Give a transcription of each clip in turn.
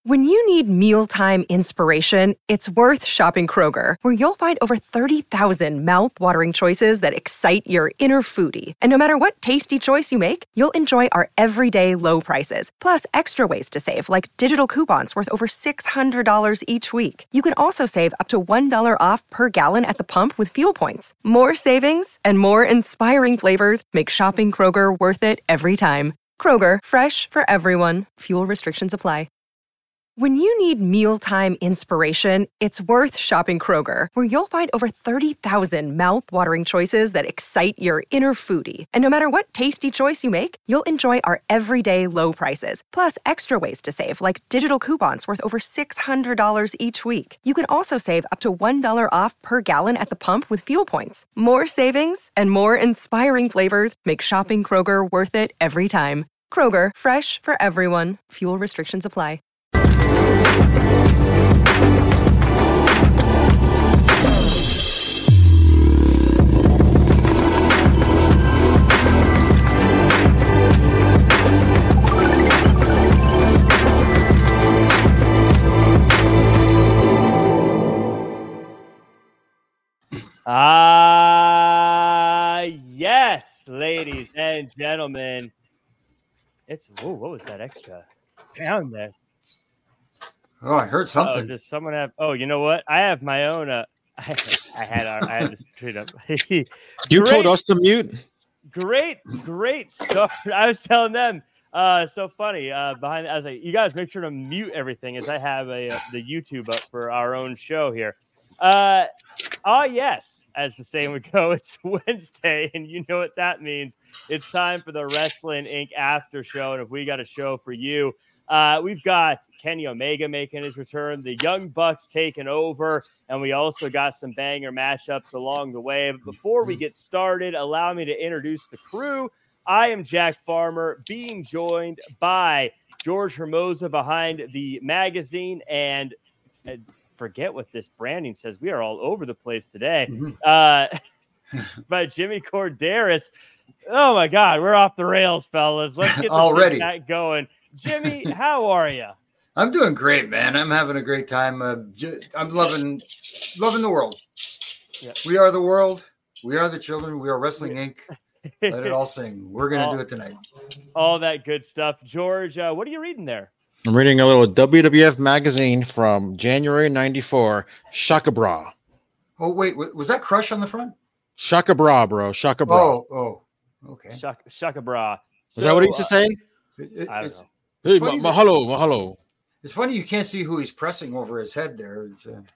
When you need mealtime inspiration, it's worth shopping Kroger, where you'll find over 30,000 mouth-watering choices that excite your inner foodie. And no matter what tasty choice you make, you'll enjoy our everyday low prices, plus extra ways to save, like digital coupons worth over $600 each week. You can also save up to $1 off per gallon at the pump with fuel points. More savings and more inspiring flavors make shopping Kroger worth it every time. Kroger, fresh for everyone. Fuel restrictions apply. When you need mealtime inspiration, it's worth shopping Kroger, where you'll find over 30,000 mouth-watering choices that excite your inner foodie. And no matter what tasty choice you make, you'll enjoy our everyday low prices, plus extra ways to save, like digital coupons worth over $600 each week. You can also save up to $1 off per gallon at the pump with fuel points. More savings and more inspiring flavors make shopping Kroger worth it every time. Kroger, fresh for everyone. Fuel restrictions apply. Yes, ladies and gentlemen. What was that extra down there? Oh, I heard something. Does someone have? Oh, you know what? I have my own. I had this straight up. You told us to mute. Great start. I was telling them. So funny. Behind, I was like, you guys make sure to mute everything as I have the YouTube up for our own show here. Yes, as the saying would go, it's Wednesday, and you know what that means. It's time for the Wrestling Inc. after show, and if we got a show for you, we've got Kenny Omega making his return, the Young Bucks taking over, and we also got some banger matchups along the way. But before we get started, allow me to introduce the crew. I am Jack Farmer, being joined by George Hermosa behind the magazine, and forget what this branding says. We are all over the place today. By Jimmy Corderas. Oh my God, we're off the rails, fellas. Let's get already that going. Jimmy, how are you? I'm doing great, man. I'm having a great time. I'm loving the world. Yeah. We are the world. We are the children. We are Wrestling Inc. Let it all sing. We're going to do it tonight. All that good stuff. George, what are you reading there? I'm reading a little WWF magazine from January 94, Shaka Bra. Oh, wait. Was that Crush on the front? Shaka Bra, bro. Shaka Bra. Oh. Okay. Shaka Bra. Is that what he used to say? I don't know. Hey, mahalo. It's funny you can't see who he's pressing over his head there.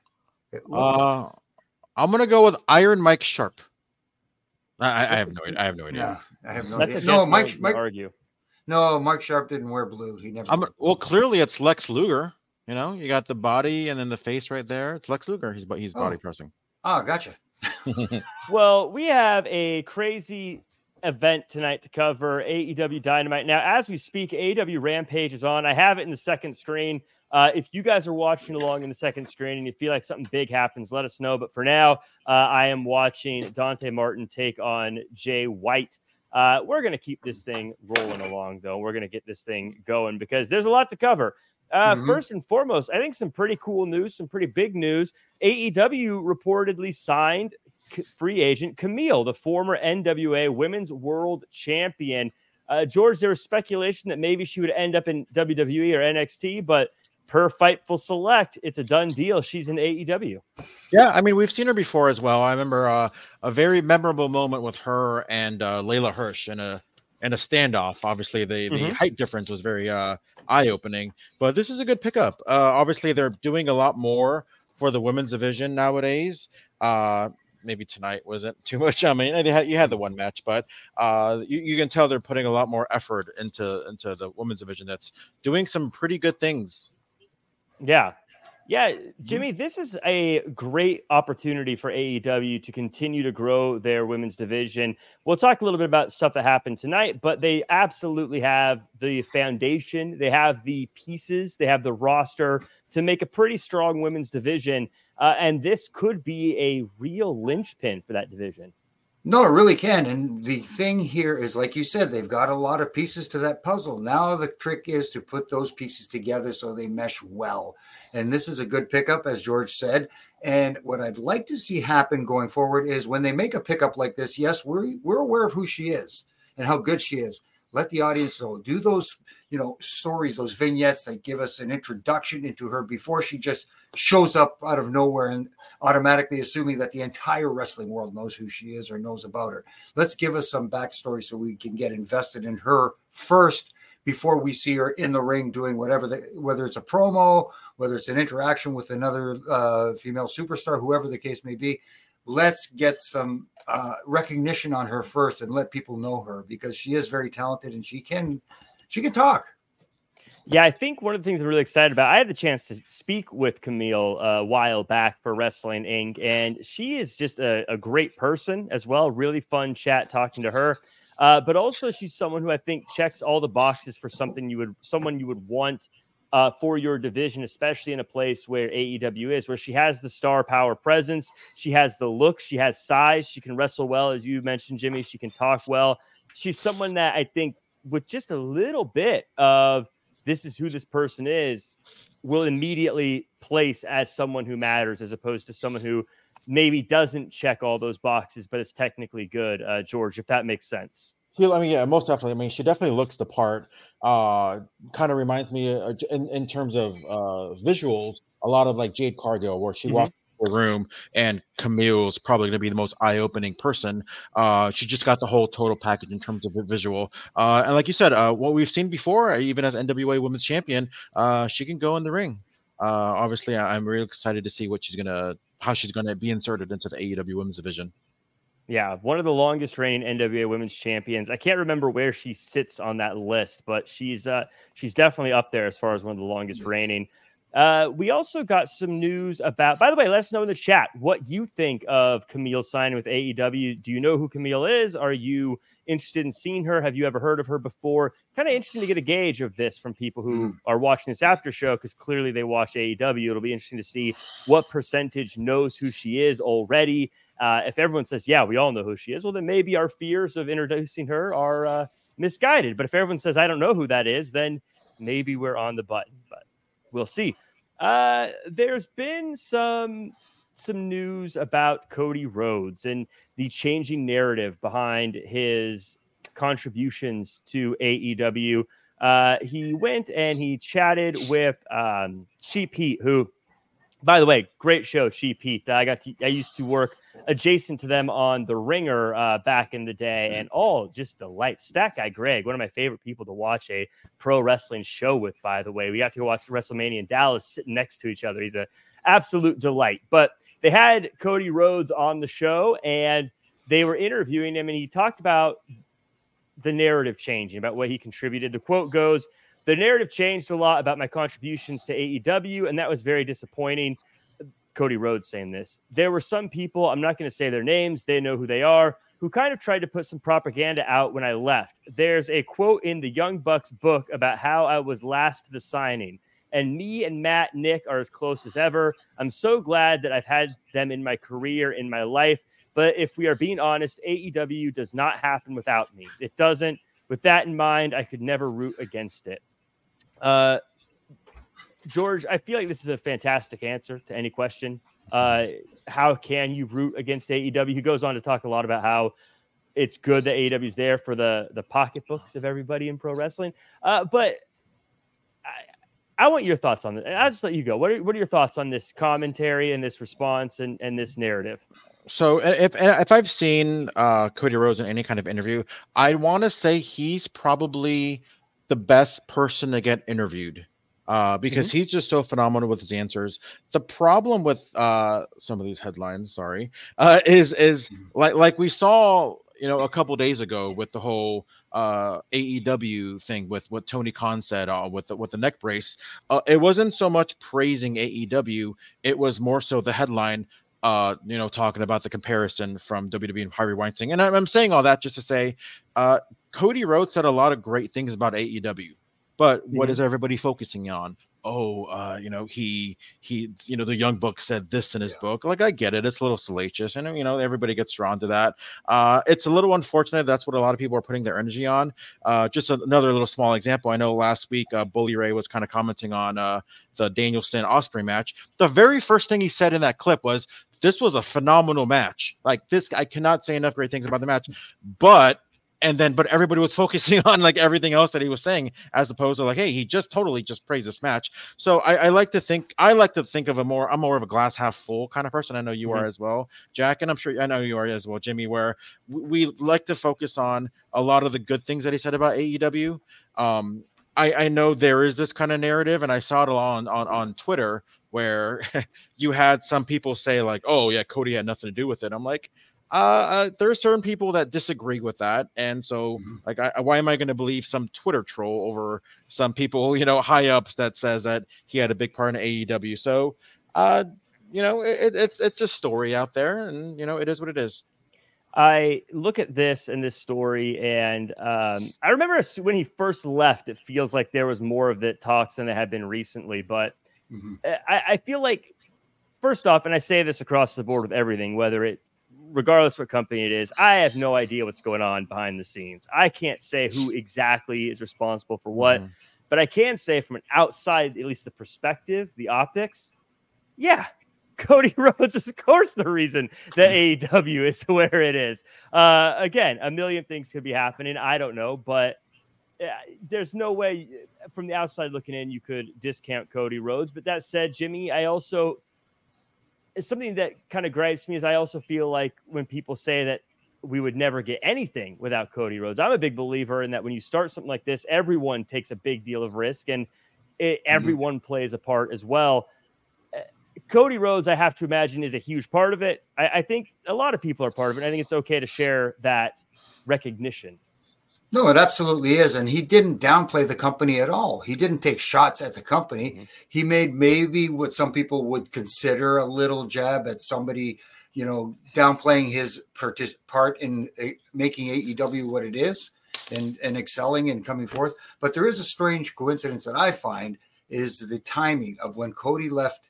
I'm going to go with Iron Mike Sharp. I have no idea. I have no idea. That's no, Mike argue. No, Mike Sharp didn't wear blue. He never. Well, clearly it's Lex Luger. You know, you got the body and then the face right there. It's Lex Luger. He's body pressing. Oh, gotcha. Well, we have a crazy event tonight to cover, AEW Dynamite. Now, as we speak, AEW Rampage is on. I have it in the second screen. If you guys are watching along in the second screen and you feel like something big happens, let us know. But for now, I am watching Dante Martin take on Jay White. We're going to keep this thing rolling along, though. We're going to get this thing going because there's a lot to cover. First and foremost, I think some pretty cool news, some pretty big news. AEW reportedly signed free agent Camille, the former NWA Women's World Champion. George, there was speculation that maybe she would end up in WWE or NXT, but per Fightful Select, it's a done deal. She's in AEW. Yeah, I mean, we've seen her before as well. I remember a very memorable moment with her and Layla Hirsch in a standoff. Obviously, the height difference was very eye-opening, but this is a good pickup. Obviously, they're doing a lot more for the women's division nowadays. Maybe tonight wasn't too much. I mean, you had the one match, but you can tell they're putting a lot more effort into the women's division that's doing some pretty good things. Yeah, Jimmy, this is a great opportunity for AEW to continue to grow their women's division. We'll talk a little bit about stuff that happened tonight, but they absolutely have the foundation. They have the pieces. They have the roster to make a pretty strong women's division. And this could be a real linchpin for that division. No, it really can. And the thing here is, like you said, they've got a lot of pieces to that puzzle. Now the trick is to put those pieces together so they mesh well. And this is a good pickup, as George said. And what I'd like to see happen going forward is when they make a pickup like this, yes, we're aware of who she is and how good she is. Let the audience know. Do those, stories, those vignettes that give us an introduction into her before she just shows up out of nowhere and automatically assuming that the entire wrestling world knows who she is or knows about her. Let's give us some backstory so we can get invested in her first before we see her in the ring doing whatever, whether it's a promo, whether it's an interaction with another female superstar, whoever the case may be. Let's get some recognition on her first and let people know her, because she is very talented and she can talk. Yeah, I think one of the things I'm really excited about, I had the chance to speak with Camille a while back for Wrestling Inc., and she is just a great person as well. Really fun chat talking to her. But also she's someone who I think checks all the boxes for someone you would want for your division, especially in a place where AEW is, where she has the star power presence. She has the look. She has size. She can wrestle well. As you mentioned, Jimmy, she can talk well. She's someone that I think with just a little bit of this is who this person is, will immediately place as someone who matters, as opposed to someone who maybe doesn't check all those boxes, but is technically good. George, if that makes sense. I mean, yeah, most definitely. I mean, she definitely looks the part. Kind of reminds me in terms of visuals, a lot of like Jade Cargill, where she walks into a room and Camille's probably going to be the most eye-opening person. She just got the whole total package in terms of the visual. And like you said, what we've seen before, even as NWA Women's Champion, she can go in the ring. Obviously, I'm really excited to see how she's gonna be inserted into the AEW Women's Division. Yeah, one of the longest reigning NWA Women's Champions. I can't remember where she sits on that list, but she's definitely up there as far as one of the longest reigning. We also got some news about, by the way, let us know in the chat what you think of Camille signing with AEW. Do you know who Camille is? Are you interested in seeing her? Have you ever heard of her before? Kind of interesting to get a gauge of this from people who are watching this after show, because clearly they watch AEW. It'll be interesting to see what percentage knows who she is already. If everyone says, yeah, we all know who she is, well, then maybe our fears of introducing her are misguided. But if everyone says, I don't know who that is, then maybe we're on the button. But we'll see. There's been some news about Cody Rhodes and the changing narrative behind his contributions to AEW. He went and he chatted with Sheep Heat, who, by the way, great show, Sheep Heat. I used to work adjacent to them on The Ringer back in the day, and just delight. Stat Guy Greg, one of my favorite people to watch a pro wrestling show with, by the way. We got to go watch WrestleMania in Dallas sitting next to each other. He's an absolute delight. But they had Cody Rhodes on the show, and they were interviewing him, and he talked about the narrative changing, about what he contributed. The quote goes, "The narrative changed a lot about my contributions to AEW, and that was very disappointing." Cody Rhodes saying this. "There were some people, I'm not going to say their names, they know who they are, who kind of tried to put some propaganda out when I left. There's a quote in the Young Bucks book about how I was last to the signing, and me and Matt, Nick are as close as ever. I'm so glad that I've had them in my career, in my life. But if we are being honest, AEW does not happen without me. It doesn't. With that in mind, I could never root against it." George, I feel like this is a fantastic answer to any question. How can you root against AEW? He goes on to talk a lot about how it's good that AEW is there for the pocketbooks of everybody in pro wrestling. But I want your thoughts on this. I'll just let you go. What are your thoughts on this commentary and this response and this narrative? So if I've seen Cody Rhodes in any kind of interview, I want to say he's probably the best person to get interviewed. Because he's just so phenomenal with his answers. The problem with some of these headlines, is like we saw, a couple days ago with the whole AEW thing with what Tony Khan said with the neck brace. It wasn't so much praising AEW; it was more so the headline. Talking about the comparison from WWE and Harvey Weinstein, and I'm saying all that just to say, Cody Rhodes said a lot of great things about AEW. But what is everybody focusing on? he, the Young Buck said this in his book. Like, I get it. It's a little salacious, and, everybody gets drawn to that. It's a little unfortunate. That's what a lot of people are putting their energy on. Just another little small example. I know last week, Bully Ray was kind of commenting on the Danielson Ospreay match. The very first thing he said in that clip was, this was a phenomenal match. Like, this, I cannot say enough great things about the match, but everybody was focusing on like everything else that he was saying, as opposed to like, hey, he just totally just praised this match. So I like to think of I'm more of a glass half full kind of person. I know you are as well, Jack, and I know you are as well, Jimmy, where we like to focus on a lot of the good things that he said about AEW. I know there is this kind of narrative, and I saw it on Twitter where you had some people say like, oh yeah, Cody had nothing to do with it. I'm like, there are certain people that disagree with that, and so like, why am I going to believe some Twitter troll over some people, high ups that says that he had a big part in AEW? So, it's a story out there, and it is what it is. I look at this story, and I remember when he first left, it feels like there was more of the talks than there had been recently. But I feel like, first off, and I say this across the board with everything, regardless what company it is, I have no idea what's going on behind the scenes. I can't say who exactly is responsible for what, but I can say from an outside, at least the perspective, the optics, yeah, Cody Rhodes is, of course, the reason that AEW is where it is. Again, a million things could be happening. I don't know, but there's no way from the outside looking in you could discount Cody Rhodes. But that said, Jimmy, it's something that kind of gripes me, is I also feel like when people say that we would never get anything without Cody Rhodes, I'm a big believer in that when you start something like this, everyone takes a big deal of risk, and everyone plays a part as well. Cody Rhodes, I have to imagine, is a huge part of it. I think a lot of people are part of it. I think it's okay to share that recognition. No, it absolutely is. And he didn't downplay the company at all. He didn't take shots at the company. He made maybe what some people would consider a little jab at somebody, downplaying his part in making AEW what it is and excelling and coming forth. But there is a strange coincidence that I find, is the timing of when Cody left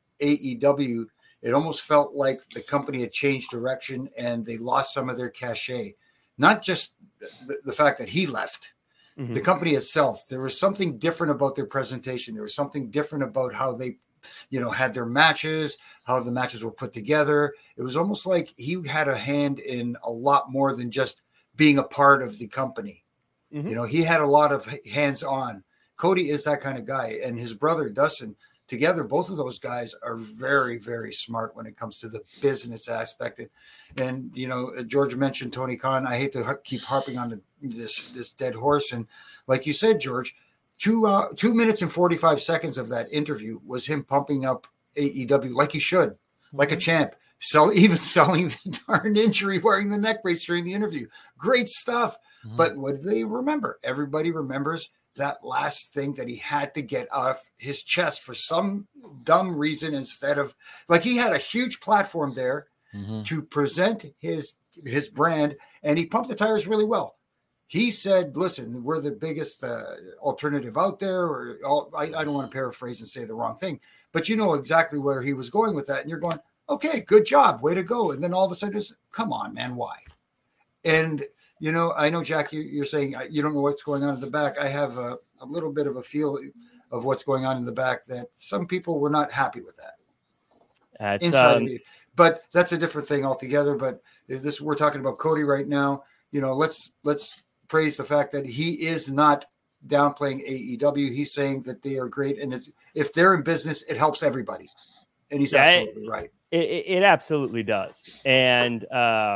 AEW. It almost felt like the company had changed direction and they lost some of their cachet. Not just the fact that he left, the company itself. There was something different about their presentation. There was something different about how they, had their matches, how the matches were put together. It was almost like he had a hand in a lot more than just being a part of the company. He had a lot of hands on. Cody is that kind of guy, and his brother Dustin, together, both of those guys are very, very smart when it comes to the business aspect. And George mentioned Tony Khan. I hate to keep harping on this dead horse. And like you said, George, 2 minutes and 45 seconds of that interview was him pumping up AEW like he should, like a champ. Even selling the darn injury, wearing the neck brace during the interview. Great stuff. But what do they remember? Everybody remembers that last thing that he had to get off his chest for some dumb reason, instead of, like, he had a huge platform there to present his brand, and he pumped the tires really well. He said, listen, we're the biggest alternative out there, I don't want to paraphrase and say the wrong thing, but you know exactly where he was going with that. And you're going, okay, good job, way to go. And then all of a sudden it's, come on, man, why? And I know, Jack, you're saying you don't know what's going on in the back. I have a little bit of a feel of what's going on in the back, that some people were not happy with that. Inside of me. But that's a different thing altogether. But we're talking about Cody right now. Let's praise the fact that he is not downplaying AEW. He's saying that they are great. And if they're in business, it helps everybody. And he's absolutely right. It absolutely does. And,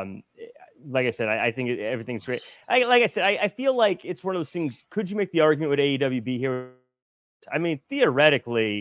like I said, I think everything's great. I feel like it's one of those things. Could you make the argument with AEW be here? I mean, theoretically,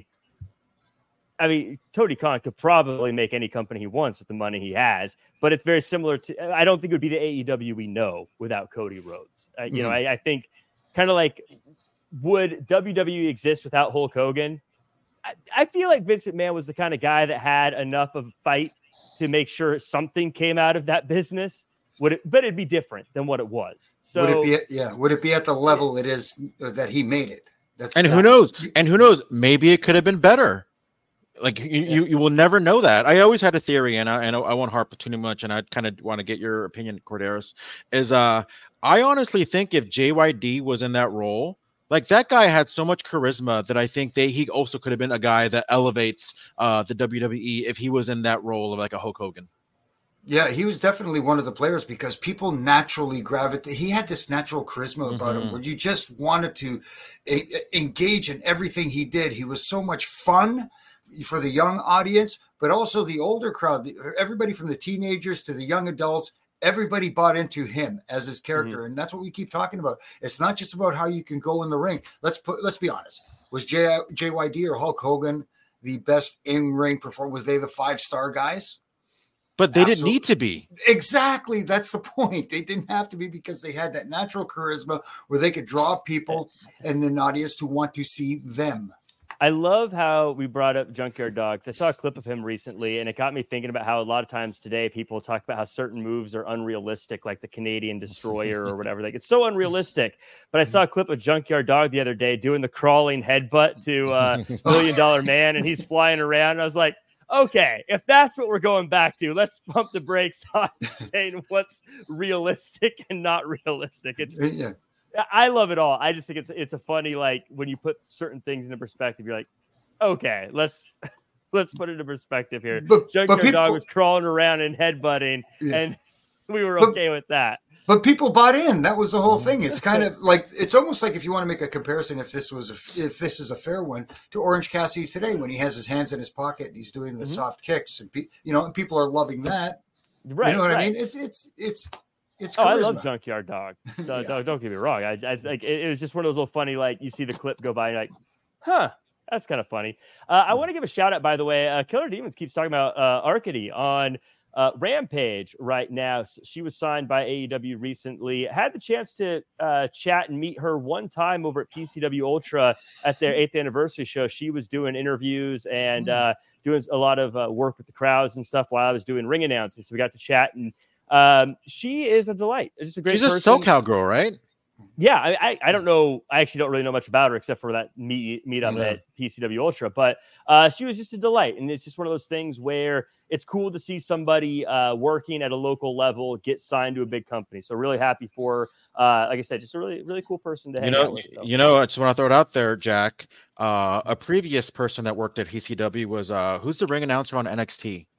Tony Khan could probably make any company he wants with the money he has, but it's very similar to, I don't think it would be the AEW we know without Cody Rhodes. I think kind of like, would WWE exist without Hulk Hogan? I feel like Vince McMahon was the kind of guy that had enough of a fight to make sure something came out of that business. But it'd be different than what it was. So would it be at the level it is that he made it? Who knows? And who knows? Maybe it could have been better. Like you will never know that. I always had a theory, and I won't harp too much, and I kind of want to get your opinion, Corderis. Is I honestly think if JYD was in that role, like that guy had so much charisma that I think he also could have been a guy that elevates the WWE if he was in that role of like a Hulk Hogan. Yeah, he was definitely one of the players because people naturally gravitate. He had this natural charisma about him where you just wanted to engage in everything he did. He was so much fun for the young audience, but also the older crowd, everybody from the teenagers to the young adults, everybody bought into him as his character. And that's what we keep talking about. It's not just about how you can go in the ring. Let's be honest. Was JYD or Hulk Hogan the best in-ring performer? Was they the 5-star guys? But they didn't need to be. Exactly. That's the point. They didn't have to be because they had that natural charisma where they could draw people and an audience to want to see them. I love how we brought up Junkyard Dogs. I saw a clip of him recently, and it got me thinking about how a lot of times today people talk about how certain moves are unrealistic, like the Canadian Destroyer or whatever. Like, it's so unrealistic. But I saw a clip of Junkyard Dog the other day doing the crawling headbutt to $1 Million Man, and he's flying around. And I was like, okay, if that's what we're going back to, let's pump the brakes on saying what's realistic and not realistic. I love it all. I just think it's a funny, like, when you put certain things into perspective, you're like, okay, let's put it into perspective here. Junkyard Dog was crawling around and headbutting, and we were okay with that. But people bought in. That was the whole thing. It's kind of like, it's almost like if you want to make a comparison, if this is a fair one, to Orange Cassidy today when he has his hands in his pocket and he's doing the soft kicks, and and people are loving that. Right. You know what I mean? It's charisma. I love Junkyard Dog. Don't get me wrong. I like it was just one of those little funny, like, you see the clip go by and you're like, huh, that's kind of funny. I want to give a shout out, by the way. Killer Demons keeps talking about Arkady on Rampage right now. She was signed by AEW recently. Had the chance to chat and meet her one time over at PCW Ultra at their 8th anniversary show. She was doing interviews and doing a lot of work with the crowds and stuff while I was doing ring announcing. So we got to chat, and she is a delight. It's just a great person. She's a SoCal girl, right? Yeah, I don't know. I actually don't really know much about her except for that meet up at PCW Ultra. But she was just a delight, and it's just one of those things where it's cool to see somebody working at a local level get signed to a big company. So really happy for, like I said, just a really, really cool person to hang out with. I just want to throw it out there, Jack. A previous person that worked at PCW was who's the ring announcer on NXT?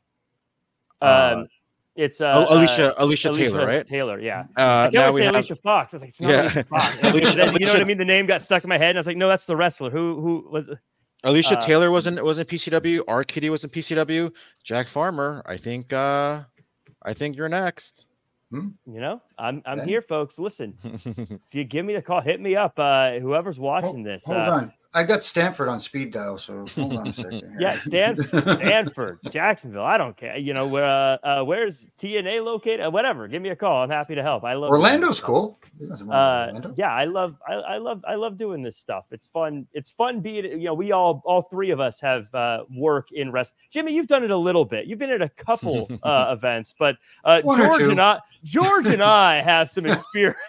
It's Alicia Taylor, right? Taylor, yeah. I can't say Alicia Fox. I was like, it's not Alicia Fox. You know what I mean? The name got stuck in my head, and I was like, no, that's the wrestler. Who was it? Alicia Taylor was in PCW. R. Kitty was in PCW. Jack Farmer, I think you're next. I'm here, folks. Listen, so you give me the call, hit me up. Whoever's watching this. Hold on. I got Stanford on speed dial, so hold on a second. Yeah, Stanford, Jacksonville. I don't care. Where's TNA located? Whatever. Give me a call. I'm happy to help. I love Orlando's cool. Orlando. Yeah, I love doing this stuff. It's fun. It's fun being. We all three of us have work in wrestling. Jimmy, you've done it a little bit. You've been at a couple events, but George and I have some experience.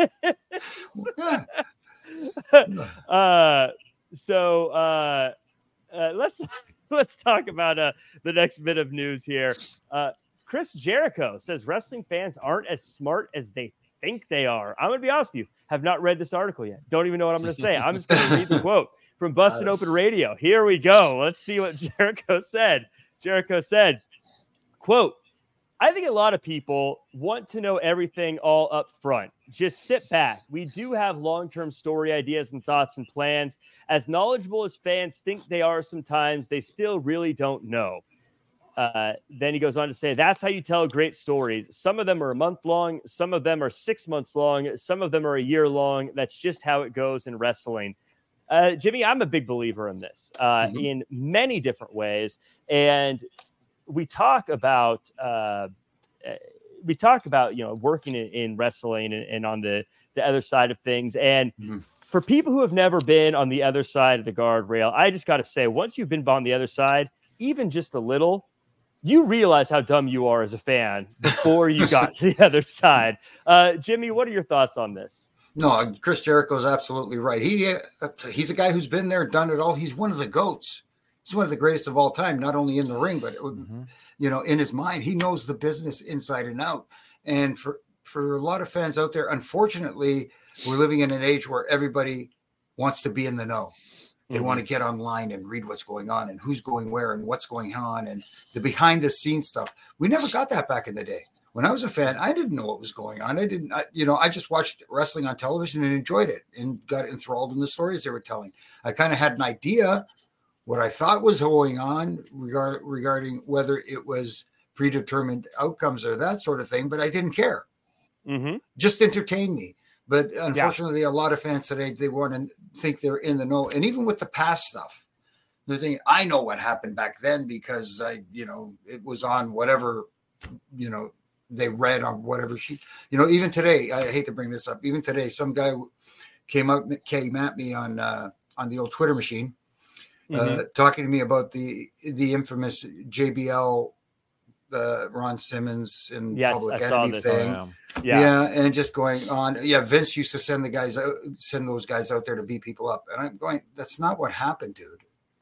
So let's talk about the next bit of news here. Chris Jericho says wrestling fans aren't as smart as they think they are. I'm going to be honest with you. Have not read this article yet. Don't even know what I'm going to say. I'm just going to read the quote from Busted Open Radio. Here we go. Let's see what Jericho said. Jericho said, quote, I think a lot of people want to know everything all up front. Just sit back. We do have long-term story ideas and thoughts and plans. As knowledgeable as fans think they are sometimes, they still really don't know. Then he goes on to say, that's how you tell great stories. Some of them are a month long. Some of them are 6 months long. Some of them are a year long. That's just how it goes in wrestling. Jimmy, I'm a big believer in this in many different ways. And we talk about working in wrestling and on the other side of things. And for people who have never been on the other side of the guardrail, I just got to say, once you've been on the other side, even just a little, you realize how dumb you are as a fan before you got to the other side. Jimmy, what are your thoughts on this? No, Chris Jericho is absolutely right. He's a guy who's been there, done it all. He's one of the GOATs. He's one of the greatest of all time, not only in the ring, but in his mind, he knows the business inside and out. And for a lot of fans out there, unfortunately, we're living in an age where everybody wants to be in the know. They want to get online and read what's going on and who's going where and what's going on and the behind the scenes stuff. We never got that back in the day. When I was a fan, I didn't know what was going on. I just watched wrestling on television and enjoyed it and got enthralled in the stories they were telling. I kind of had an idea what I thought was going on regarding whether it was predetermined outcomes or that sort of thing, but I didn't care. Just entertain me. But unfortunately, a lot of fans today, they want to think they're in the know. And even with the past stuff, they're thinking, I know what happened back then because it was on whatever, they read on whatever sheet. Even today, I hate to bring this up. Even today, some guy came at me on the old Twitter machine, talking to me about the infamous JBL Ron Simmons and Public Enemy thing. And just going on. Vince used to send those guys out there to beat people up. And I'm going, that's not what happened, dude.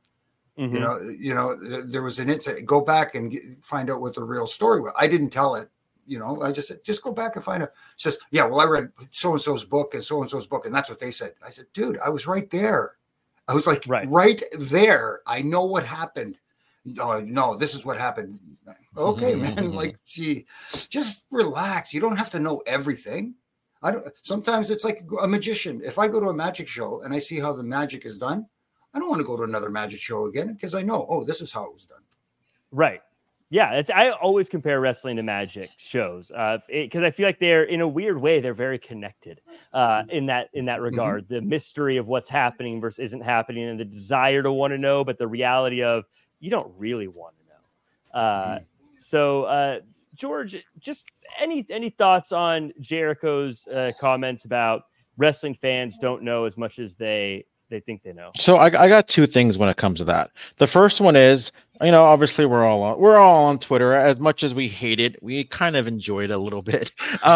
There was an incident. Go back and find out what the real story was. I didn't tell it. I just said, just go back and find out. It says, I read so-and-so's book and so-and-so's book. And that's what they said. I said, dude, I was right there. I was like, right there. I know what happened. Oh, no, this is what happened. Okay, man. Like, gee, just relax. You don't have to know everything. Sometimes it's like a magician. If I go to a magic show and I see how the magic is done, I don't want to go to another magic show again because I know, this is how it was done. Right. Yeah, I always compare wrestling to magic shows because I feel like they're, in a weird way, they're very connected in that regard. The mystery of what's happening versus isn't happening, and the desire to want to know, but the reality of you don't really want to know. So, George, just any thoughts on Jericho's comments about wrestling fans don't know as much as they think they know? So I got two things when it comes to that. The first one is, obviously we're all on Twitter. As much as we hate it, we kind of enjoy it a little bit.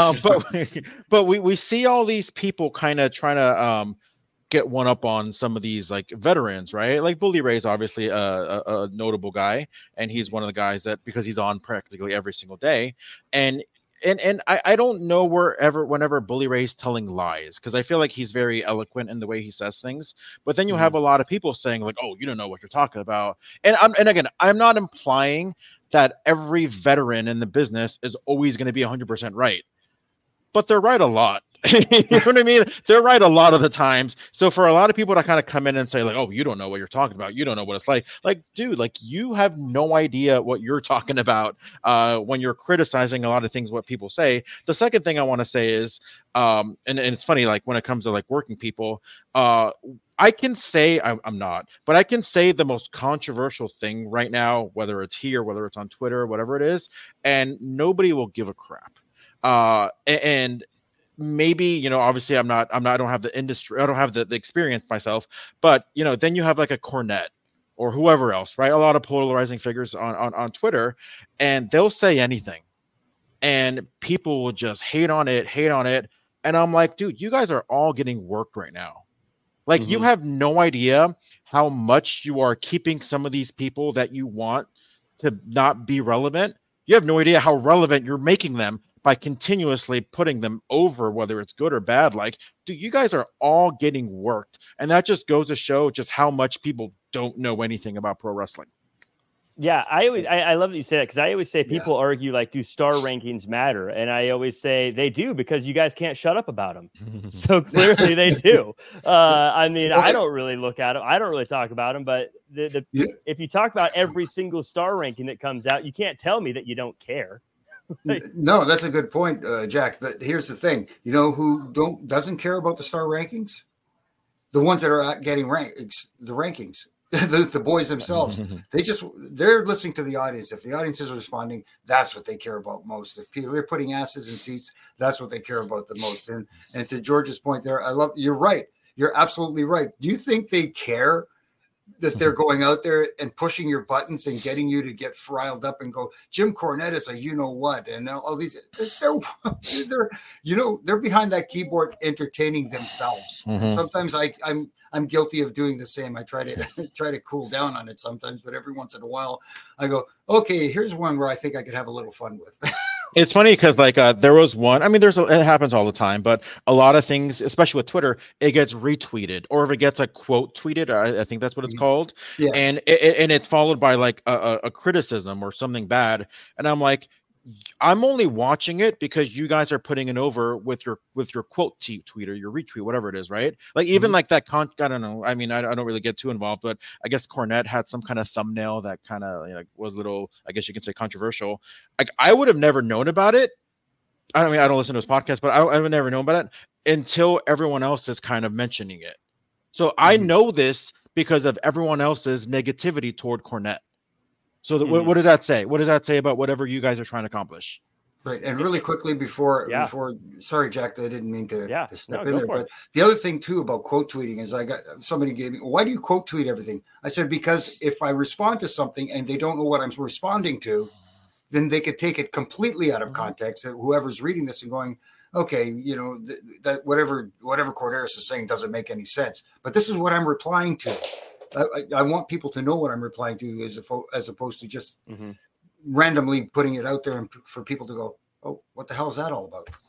But we see all these people kind of trying to get one up on some of these like veterans, right? Like Bully Ray's obviously a notable guy, and he's one of the guys that, because he's on practically every single day, and I don't know whenever Bully Ray's telling lies, because I feel like he's very eloquent in the way he says things. But then you have a lot of people saying like, "Oh, you don't know what you're talking about." And again, I'm not implying that every veteran in the business is always going to be 100% right, but they're right a lot. You know what I mean? They're right a lot of the times. So for a lot of people to kind of come in and say like, "Oh, you don't know what you're talking about. You don't know what it's like." Like, dude, like you have no idea what you're talking about when you're criticizing a lot of things, what people say. The second thing I want to say is, and it's funny, like when it comes to like working people, I can say I'm not, but I can say the most controversial thing right now, whether it's here, whether it's on Twitter, whatever it is, and nobody will give a crap. And maybe, obviously I don't have the industry, I don't have the experience myself, but then you have like a Cornette or whoever else, right? A lot of polarizing figures on Twitter, and they'll say anything and people will just hate on it. And I'm like, dude, you guys are all getting worked right now. Like you have no idea how much you are keeping some of these people that you want to not be relevant. You have no idea how relevant you're making them by continuously putting them over, whether it's good or bad. Like, dude, you guys are all getting worked. And that just goes to show just how much people don't know anything about pro wrestling. Yeah, I love that you say that, because I always say people argue like, do star rankings matter? And I always say they do, because you guys can't shut up about them. So clearly they do. I mean, I don't really look at them. I don't really talk about them. But if you talk about every single star ranking that comes out, you can't tell me that you don't care. No, that's a good point, Jack. But here's the thing: who doesn't care about the star rankings? The ones that are getting the rankings. The boys themselves, they're listening to the audience. If the audience is responding, that's what they care about most. If people are putting asses in seats, that's what they care about the most. And to George's point there, you're right. You're absolutely right. Do you think they care that they're going out there and pushing your buttons and getting you to get riled up and go, Jim Cornette is a you-know-what. And all these, they're behind that keyboard entertaining themselves. And sometimes I'm guilty of doing the same. I try to cool down on it sometimes, but every once in a while I go, okay, here's one where I think I could have a little fun with. It's funny because there was one. I mean, it happens all the time, but a lot of things, especially with Twitter, it gets retweeted, or if it gets a quote tweeted, I think that's what it's called. Yes. And it's followed by like a criticism or something bad, and I'm like, I'm only watching it because you guys are putting it over with your quote tweet or your retweet, whatever it is, right? Like even like that I don't know. I mean, I don't really get too involved, but I guess Cornette had some kind of thumbnail that kind of was a little, I guess you can say, controversial. Like I would have never known about it. I don't listen to his podcast, but I would never know about it until everyone else is kind of mentioning it. So I know this because of everyone else's negativity toward Cornette. So what does that say? What does that say about whatever you guys are trying to accomplish? Right. And really quickly before, sorry, Jack, I didn't mean to step in there. But the other thing too about quote tweeting is somebody gave me, why do you quote tweet everything? I said, because if I respond to something and they don't know what I'm responding to, then they could take it completely out of context. That whoever's reading this and going, okay, that whatever Corderis is saying doesn't make any sense. But this is what I'm replying to. I want people to know what I'm replying to as opposed to just randomly putting it out there and for people to go, oh, what the hell is that all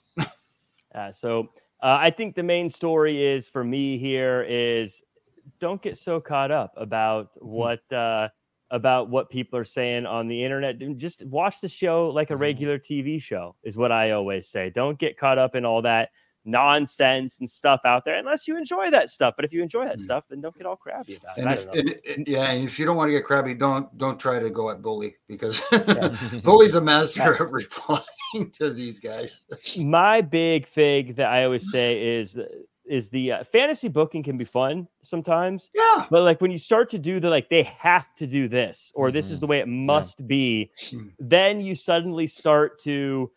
about? So I think the main story is for me here is don't get so caught up about what people are saying on the internet. Just watch the show like a regular TV show is what I always say. Don't get caught up in all that nonsense and stuff out there unless you enjoy that stuff. But if you enjoy that stuff, then don't get all crabby about it. And if you don't want to get crabby, don't try to go at Bully, because Bully's a master at replying to these guys. My big thing that I always say is the fantasy booking can be fun sometimes. Yeah. But like when you start to do they have to do this, or this is the way it must be, then you suddenly start to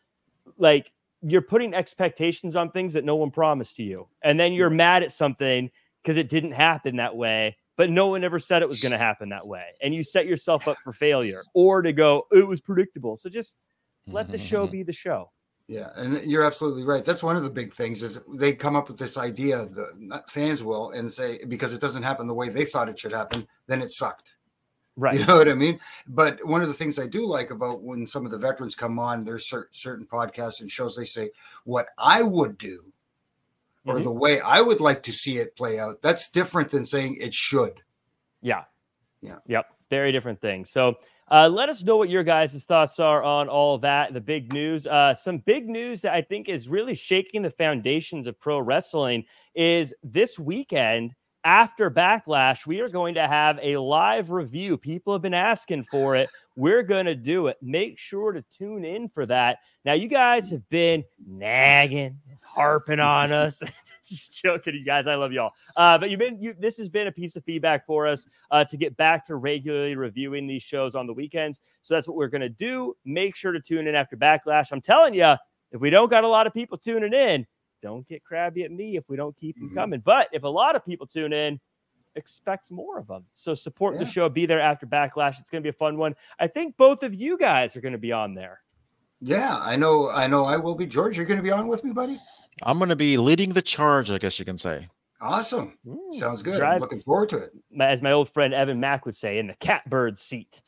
you're putting expectations on things that no one promised to you. And then you're mad at something because it didn't happen that way, but no one ever said it was going to happen that way. And you set yourself up for failure or to go, it was predictable. So just let the show be the show. Yeah. And you're absolutely right. That's one of the big things is they come up with this idea, the fans will, and say, because it doesn't happen the way they thought it should happen, then it sucked. Right. You know what I mean? But one of the things I do like about when some of the veterans come on, there's certain podcasts and shows, they say what I would do or the way I would like to see it play out. That's different than saying it should. Yeah. Yeah. Yep. Very different things. So let us know what your guys' thoughts are on all that, the big news. Some big news that I think is really shaking the foundations of pro wrestling is this weekend. After Backlash, we are going to have a live review. People have been asking for it. We're going to do it. Make sure to tune in for that. Now, you guys have been nagging, harping on us. Just joking, you guys. I love y'all. But this has been a piece of feedback for us to get back to regularly reviewing these shows on the weekends. So that's what we're going to do. Make sure to tune in after Backlash. I'm telling you, if we don't got a lot of people tuning in, don't get crabby at me if we don't keep them coming. But if a lot of people tune in, expect more of them. So support the show. Be there after Backlash. It's going to be a fun one. I think both of you guys are going to be on there. Yeah, I know I will be. George, you're going to be on with me, buddy? I'm going to be leading the charge, I guess you can say. Awesome. Sounds good. I'm looking forward to it. As my old friend Evan Mack would say, in the catbird seat.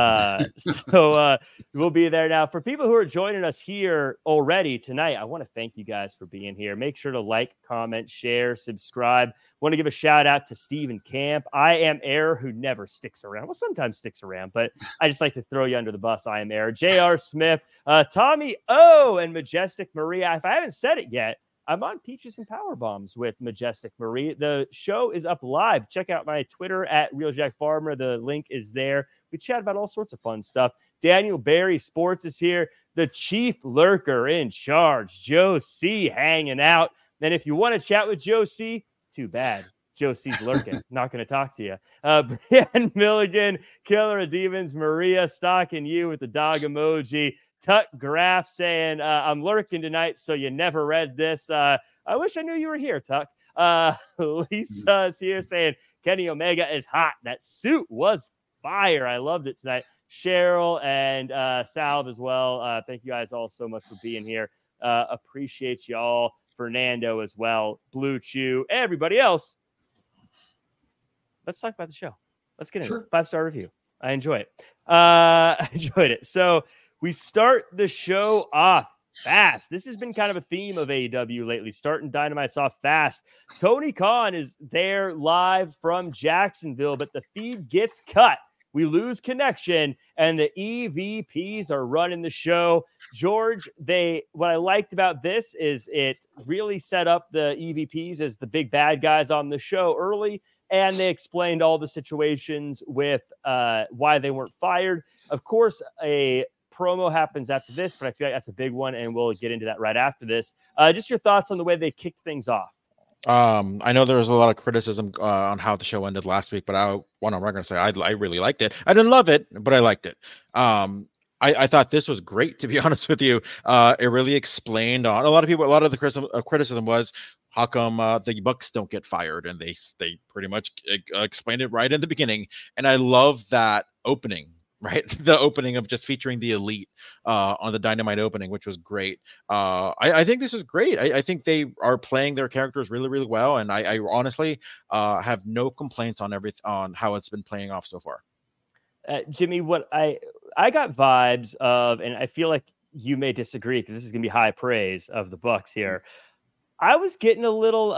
So we'll be there. Now, for people who are joining us here already tonight, I want to thank you guys for being here. Make sure to like, comment, share, subscribe. Want to give a shout out to Stephen Camp, I Am Air, who never sticks around. Well, sometimes sticks around, but I just like to throw you under the bus. I Am Air, J.R. Smith, Tommy O, and Majestic Maria. If I haven't said it yet, I'm on Peaches and Power Bombs with Majestic Marie. The show is up live. Check out my Twitter at RealJackFarmer. The link is there. We chat about all sorts of fun stuff. Daniel Barry Sports is here. The chief lurker in charge, Joe C, hanging out. And if you want to chat with Joe C, too bad. Joe C's lurking. Not going to talk to you. Brian Milligan, Killer of Demons, Maria stalking you with the dog emoji. Tuck Graff saying, I'm lurking tonight, so you never read this. I wish I knew you were here, Tuck. Lisa is here saying, Kenny Omega is hot. That suit was fire. I loved it tonight. Cheryl and Salve as well. Thank you guys all so much for being here. Appreciate y'all. Fernando as well. Blue Chew. Everybody else. Let's talk about the show. Let's get into it. 5-star review. I enjoy it. I enjoyed it. So we start the show off fast. This has been kind of a theme of AEW lately, starting Dynamites off fast. Tony Khan is there live from Jacksonville, but the feed gets cut. We lose connection, and the EVPs are running the show. George, what I liked about this is it really set up the EVPs as the big bad guys on the show early, and they explained all the situations with why they weren't fired. Of course, a promo happens after this, but I feel like that's a big one, and we'll get into that right after this. Just your thoughts on the way they kicked things off. I know there was a lot of criticism on how the show ended last week, but I want to record and say I really liked it. I didn't love it, but I liked it. I thought this was great, to be honest with you. It really explained on a lot of the criticism was how come the Bucks don't get fired, and they pretty much explained it right in the beginning. And I love that opening. Right, the opening of just featuring the Elite on the Dynamite opening, which was great. I think this is great. I think they are playing their characters really, really well, and I honestly have no complaints on how it's been playing off so far. Jimmy, what I got vibes of, and I feel like you may disagree because this is going to be high praise of the Bucks here. I was getting a little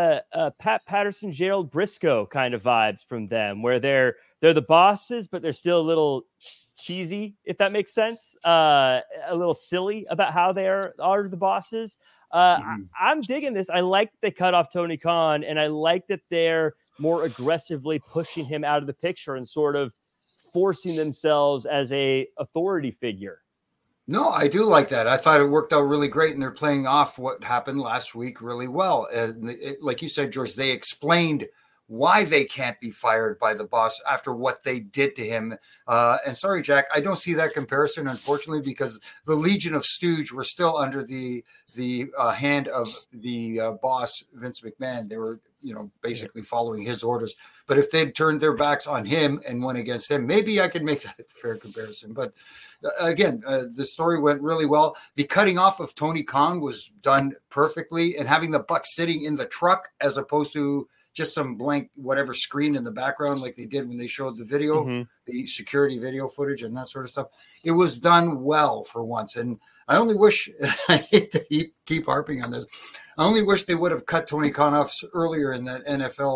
Pat Patterson, Gerald Briscoe kind of vibes from them, where they're the bosses, but they're still a little cheesy, if that makes sense. A little silly about how they are the bosses. I'm digging this. I like that they cut off Tony Khan, and I like that they're more aggressively pushing him out of the picture and sort of forcing themselves as a authority figure. No, I do like that. I thought it worked out really great, and they're playing off what happened last week really well. And like you said, George, they explained why they can't be fired by the boss after what they did to him. And sorry, Jack, I don't see that comparison, unfortunately, because the Legion of Stooge were still under the hand of the boss, Vince McMahon. They were, basically following his orders. But if they'd turned their backs on him and went against him, maybe I could make that a fair comparison. But again, the story went really well. The cutting off of Tony Khan was done perfectly, and having the Bucks sitting in the truck as opposed to just some blank whatever screen in the background like they did when they showed the video, the security video footage and that sort of stuff. It was done well for once. And I only wish, I hate to keep harping on this, I only wish they would have cut Tony Khan off earlier in that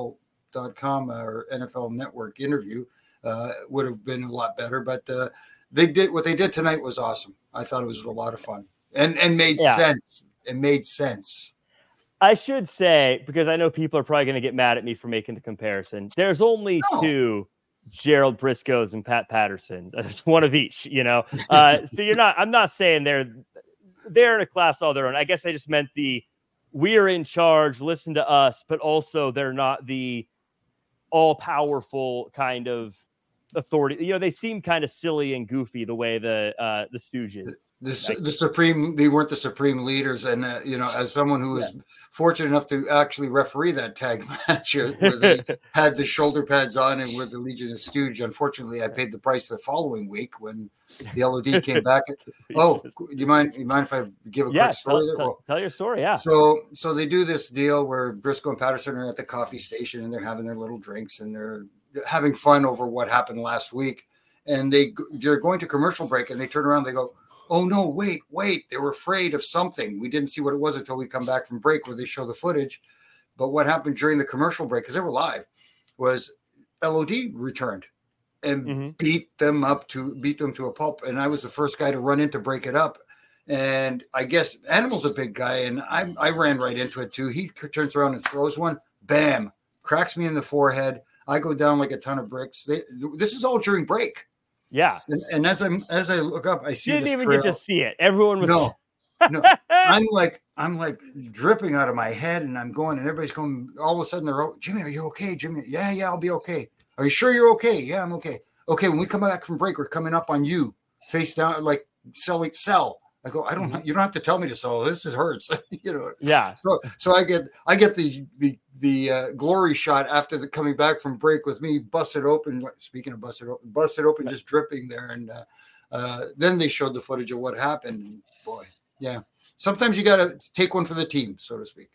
NFL.com or NFL Network interview. Would have been a lot better. But what they did tonight was awesome. I thought it was a lot of fun and made sense. It made sense. I should say, because I know people are probably going to get mad at me for making the comparison, there's only two Gerald Briscoes and Pat Pattersons. There's one of each, So I'm not saying they're in a class all their own. I guess I just meant we're in charge, listen to us, but also they're not the all powerful kind of authority. They seem kind of silly and goofy the way the Stooges. The supreme, they weren't the supreme leaders, and as someone who was fortunate enough to actually referee that tag match where they had the shoulder pads on and with the Legion of Stooge. Unfortunately, I paid the price the following week when the LOD came back. Oh, do you mind if I give a quick story? Tell your story. Yeah. So they do this deal where Briscoe and Patterson are at the coffee station and they're having their little drinks and they're having fun over what happened last week. And they're going to commercial break and they turn around and they go, oh no, wait. They were afraid of something. We didn't see what it was until we come back from break where they show the footage. But what happened during the commercial break, because they were live, was LOD returned and beat them to a pulp. And I was the first guy to run in to break it up. And I guess Animal's a big guy. And I ran right into it too. He turns around and throws one, bam, cracks me in the forehead. I go down like a ton of bricks. This is all during break. Yeah. And as I look up, I see you didn't even get to see it. Everyone was no. I'm like dripping out of my head, and I'm going, and everybody's going. All of a sudden, they're, Jimmy, are you okay? Jimmy, yeah, I'll be okay. Are you sure you're okay? Yeah, I'm okay. Okay, when we come back from break, we're coming up on you, face down, like sell. I go, you don't have to tell me to solo. This hurts, Yeah. So I get the glory shot after the coming back from break with me busted open. Speaking of busted open, just dripping there, and then they showed the footage of what happened. And boy, yeah. Sometimes you got to take one for the team, so to speak.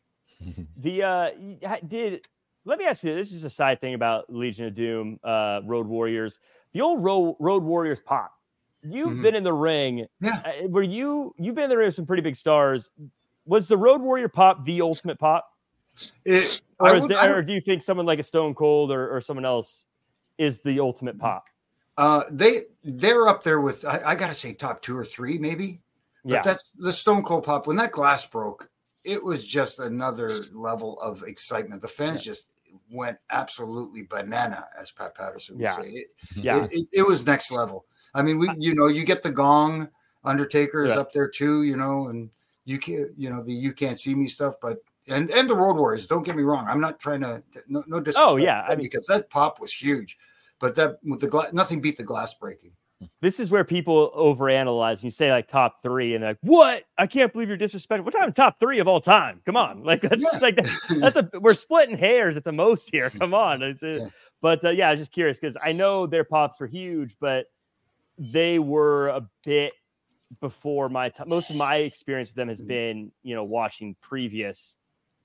Let me ask you, this is a side thing about Legion of Doom, Road Warriors. The old Road Warriors pop. You've been in the ring. Yeah. You've been in the ring with some pretty big stars. Was the Road Warrior pop the ultimate pop? Or do you think someone like a Stone Cold or someone else is the ultimate pop? They're up there with, I got to say, top 2 or 3, maybe. But that's the Stone Cold pop. When that glass broke, it was just another level of excitement. The fans just went absolutely banana, as Pat Patterson would say. It was next level. I mean, you get the gong. Undertaker is up there too, and you can't see me stuff, but and the Road Warriors. Don't get me wrong. I'm not trying to no disrespect. Oh yeah, because that pop was huge, but that with the nothing beat the glass breaking. This is where people overanalyze. You say like top 3, and they're like, "What? I can't believe you're disrespecting." What time? Top 3 of all time? Come on, we're splitting hairs at the most here. Come on, But I was just curious because I know their pops were huge, but they were a bit before my time. Most of my experience with them has been, watching previous,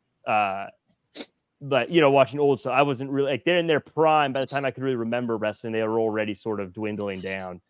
watching old stuff. I wasn't really like they're in their prime. By the time I could really remember wrestling, they were already sort of dwindling down.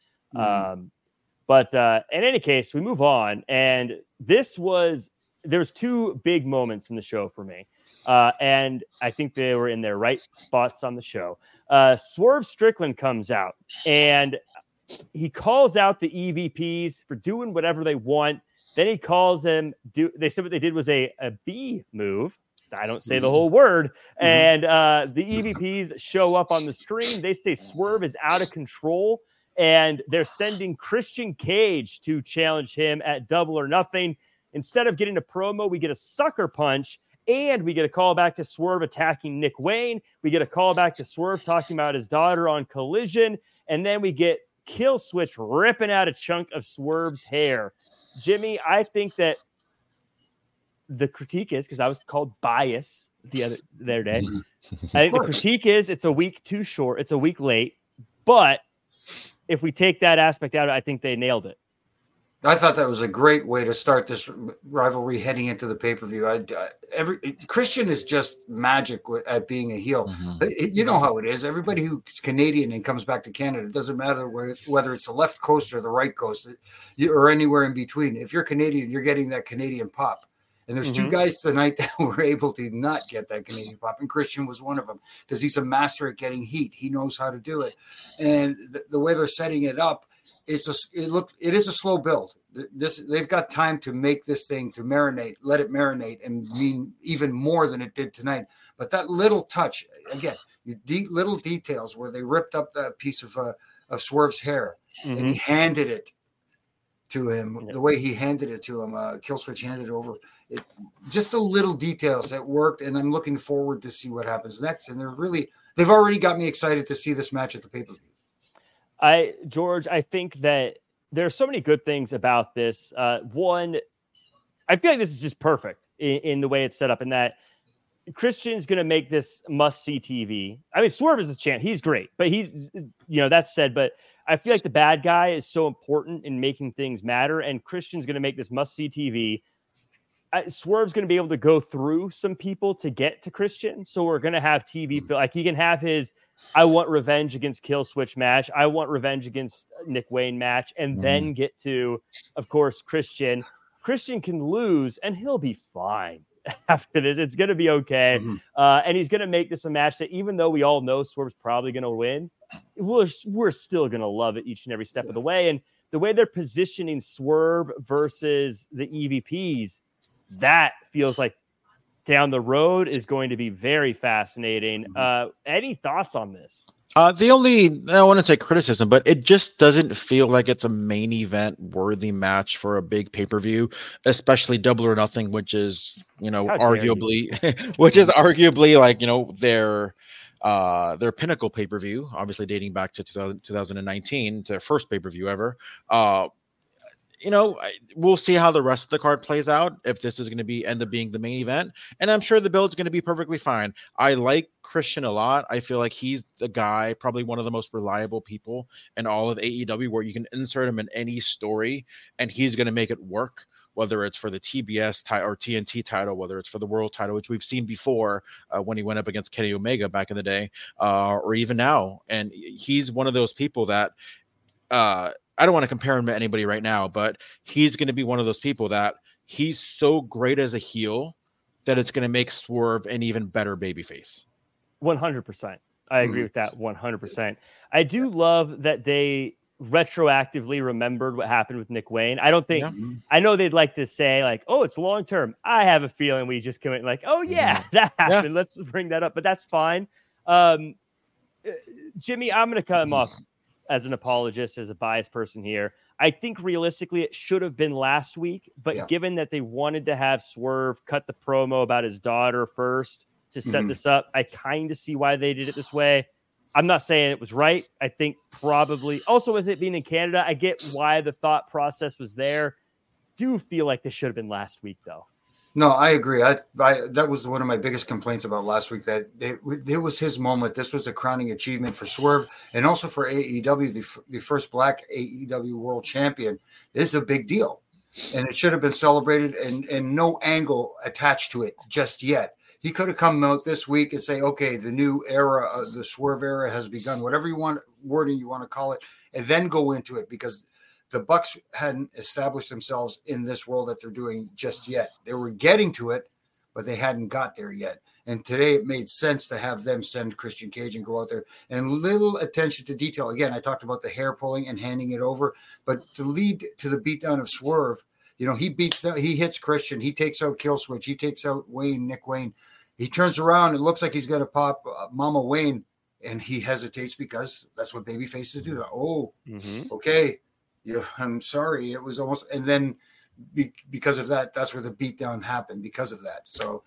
But in any case, we move on. And there was 2 big moments in the show for me. And I think they were in their right spots on the show. Swerve Strickland comes out and he calls out the EVPs for doing whatever they want. Then he calls them. They said what they did was a B move. I don't say the whole word. And the EVPs show up on the screen. They say Swerve is out of control, and they're sending Christian Cage to challenge him at Double or Nothing. Instead of getting a promo, we get a sucker punch, and we get a call back to Swerve attacking Nick Wayne. We get a call back to Swerve talking about his daughter on Collision, and then we get Kill Switch ripping out a chunk of Swerve's hair. Jimmy, I think that the critique is, because I was called bias the other day. I think the critique is it's a week too short. It's a week late. But if we take that aspect out, I think they nailed it. I thought that was a great way to start this rivalry heading into the pay-per-view. Christian is just magic at being a heel. You know how it is. Everybody who's Canadian and comes back to Canada, it doesn't matter whether it's the left coast or the right coast or anywhere in between. If you're Canadian, you're getting that Canadian pop. And there's 2 guys tonight that were able to not get that Canadian pop, and Christian was one of them because he's a master at getting heat. He knows how to do it. And the way they're setting it up, it is a slow build. They've got time to make this thing to marinate, let it marinate, and mean even more than it did tonight. But that little touch, again, little details where they ripped up that piece of Swerve's hair and he handed it to him. The way he handed it to him, Killswitch handed it over. Just the little details that worked, and I'm looking forward to see what happens next. And they've already got me excited to see this match at the pay-per-view. George, I think that there are so many good things about this. One, I feel like this is just perfect in the way it's set up, in that Christian's going to make this must-see TV. I mean, Swerve is a champ. He's great, but he's, that's said, but I feel like the bad guy is so important in making things matter, and Christian's going to make this must-see TV. Swerve's going to be able to go through some people to get to Christian. So we're going to have TV. Like he can have his, I want revenge against Kill Switch match. I want revenge against Nick Wayne match. And then get to, of course, Christian. Christian can lose and he'll be fine after this. It's going to be okay. And he's going to make this a match that, even though we all know Swerve's probably going to win, we're still going to love it each and every step of the way. And the way they're positioning Swerve versus the EVPs, that feels like down the road is going to be very fascinating. Any thoughts on this? I want to say criticism, but it just doesn't feel like it's a main event worthy match for a big pay-per-view, especially Double or Nothing, which is, arguably like, their pinnacle pay-per-view, obviously dating back to 2019, their first pay-per-view ever. we'll see how the rest of the card plays out, if this is going to end up being the main event. And I'm sure the build's going to be perfectly fine. I like Christian a lot. I feel like he's the guy, probably one of the most reliable people in all of AEW, where you can insert him in any story and he's going to make it work, whether it's for the TBS or TNT title, whether it's for the world title, which we've seen before when he went up against Kenny Omega back in the day, or even now. And he's one of those people that I don't want to compare him to anybody right now, but he's going to be one of those people that he's so great as a heel that it's going to make Swerve an even better babyface. 100%. I agree with that 100%. I do love that they retroactively remembered what happened with Nick Wayne. I don't think, I know they'd like to say like, oh, it's long term. I have a feeling we just come in like, oh yeah, that happened. Let's bring that up, but that's fine. Jimmy, I'm going to cut him off as an apologist, as a biased person here. I think realistically it should have been last week, but given that they wanted to have Swerve cut the promo about his daughter first to set this up, I kind of see why they did it this way. I'm not saying it was right. I think probably also with it being in Canada, I get why the thought process was there. Do feel like this should have been last week though. No, I agree. That was one of my biggest complaints about last week, that it was his moment. This was a crowning achievement for Swerve and also for AEW, the first Black AEW World Champion. This is a big deal, and it should have been celebrated and no angle attached to it just yet. He could have come out this week and say, okay, the new era of the Swerve era has begun, whatever wording you want to call it, and then go into it, because the Bucks hadn't established themselves in this world that they're doing just yet. They were getting to it, but they hadn't got there yet. And today it made sense to have them send Christian Cage and go out there. And little attention to detail. Again, I talked about the hair pulling and handing it over, but to lead to the beatdown of Swerve, he hits Christian. He takes out Killswitch. He takes out Nick Wayne. He turns around. It looks like he's going to pop Mama Wayne, and he hesitates because that's what baby faces do. Okay. Yeah, I'm sorry. It was almost, and then because of that, that's where the beatdown happened because of that. So,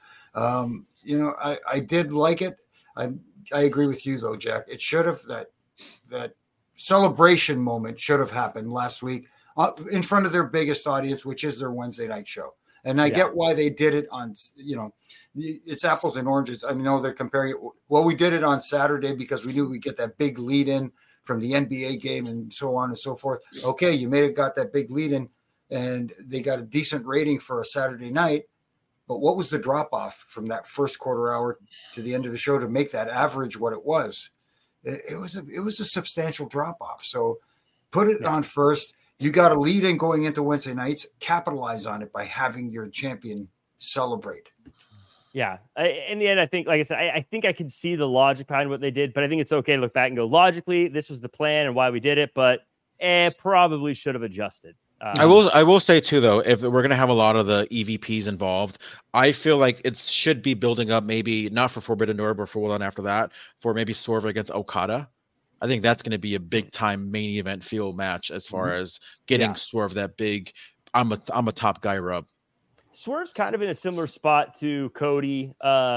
I did like it. I agree with you though, Jack. It should have that celebration moment should have happened last week in front of their biggest audience, which is their Wednesday night show. And I get why they did it on, it's apples and oranges. I know they're comparing it. Well, we did it on Saturday because we knew we'd get that big lead in from the NBA game and so on and so forth. Okay, you got that big lead in, and they got a decent rating for a Saturday night. But what was the drop off from that first quarter hour to the end of the show to make that average what it was? It was a substantial drop off. So put it on first. You got a lead in going into Wednesday nights. Capitalize on it by having your champion celebrate. Yeah. In the end, I think, like I said, I think I can see the logic behind what they did, but I think it's okay to look back and go, logically, this was the plan and why we did it, but probably should have adjusted. I will say too, though, if we're going to have a lot of the EVPs involved, I feel like it should be building up, maybe not for Forbidden Door, but for one after that, for maybe Swerve against Okada. I think that's going to be a big time main event field match as far as getting Swerve that big, I'm a top guy rub. Swerve's kind of in a similar spot to Cody,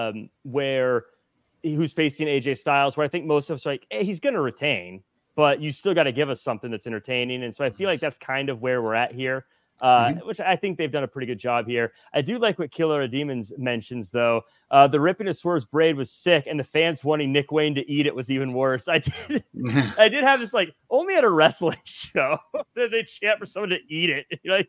who's facing AJ Styles, where I think most of us are like, he's going to retain, but you still got to give us something that's entertaining. And so I feel like that's kind of where we're at here, which I think they've done a pretty good job here. I do like what Killer of Demons mentions, though. The ripping of Swerve's braid was sick, and the fans wanting Nick Wayne to eat it was even worse. I did have this, like, only at a wrestling show that they chant for someone to eat it. Like,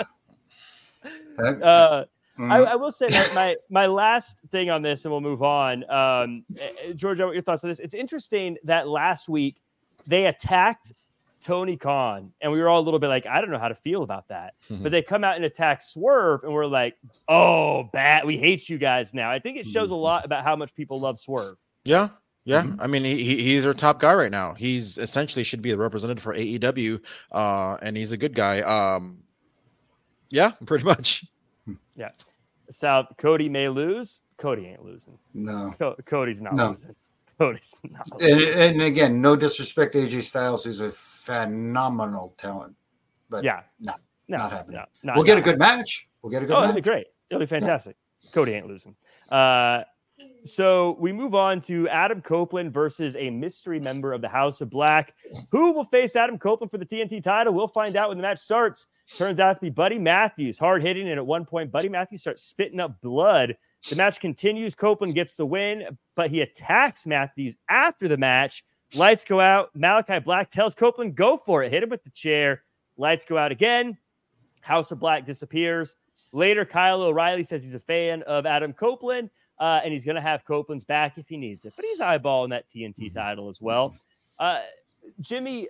I will say my last thing on this, and we'll move on. George, what are your thoughts on this? It's interesting that last week they attacked Tony Khan, and we were all a little bit like, I don't know how to feel about that. But they come out and attack Swerve, and we're like, oh, bad. We hate you guys now. I think it shows a lot about how much people love Swerve. Yeah. Yeah, I mean, he's our top guy right now. He's essentially should be the representative for AEW, and he's a good guy. Yeah, pretty much. Yeah. So Cody may lose. Cody ain't losing. No. Cody's not losing. Cody's not losing. And again, no disrespect to AJ Styles, who's a phenomenal talent. But not happening. We'll get a good match. It'll be great. It'll be fantastic. Cody ain't losing. So we move on to Adam Copeland versus a mystery member of the House of Black. Who will face Adam Copeland for the TNT title? We'll find out when the match starts. Turns out to be Buddy Matthews, hard hitting, and at one point, Buddy Matthews starts spitting up blood. The match continues. Copeland gets the win, but he attacks Matthews after the match. Lights go out. Malachi Black tells Copeland, go for it. Hit him with the chair. Lights go out again. House of Black disappears. Later, Kyle O'Reilly says he's a fan of Adam Copeland. And he's going to have Copeland's back if he needs it. But he's eyeballing that TNT title as well. Jimmy,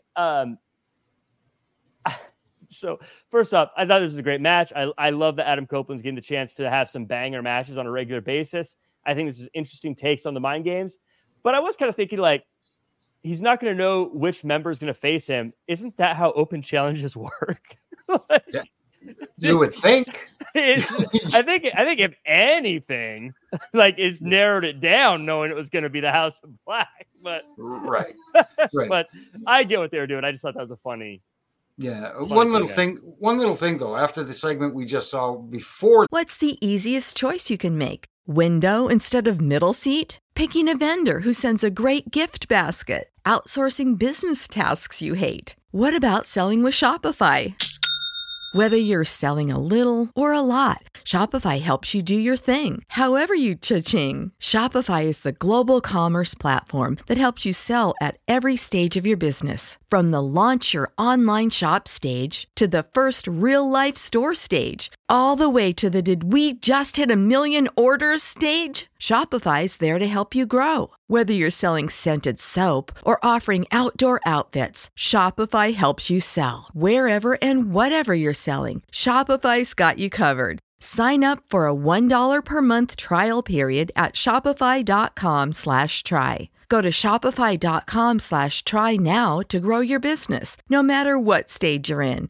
so first up, I thought this was a great match. I love that Adam Copeland's getting the chance to have some banger matches on a regular basis. I think this is interesting takes on the mind games. But I was kind of thinking, like, he's not going to know which member is going to face him. Isn't that how open challenges work? Yeah. You would think. I think if anything, like, it's narrowed it down, knowing it was going to be the House of Black. But right. But I get what they were doing. I just thought that was a funny. Yeah. One little thing though. After the segment we just saw before. What's the easiest choice you can make? Window instead of middle seat? Picking a vendor who sends a great gift basket? Outsourcing business tasks you hate? What about selling with Shopify? Whether you're selling a little or a lot, Shopify helps you do your thing, however you cha-ching. Shopify is the global commerce platform that helps you sell at every stage of your business. From the launch your online shop stage to the first real-life store stage, all the way to the did we just hit 1 million orders stage. Shopify's there to help you grow. Whether you're selling scented soap or offering outdoor outfits, Shopify helps you sell. Wherever and whatever you're selling, Shopify's got you covered. Sign up for a $1 per month trial period at shopify.com/try. Go to shopify.com/try now to grow your business, no matter what stage you're in.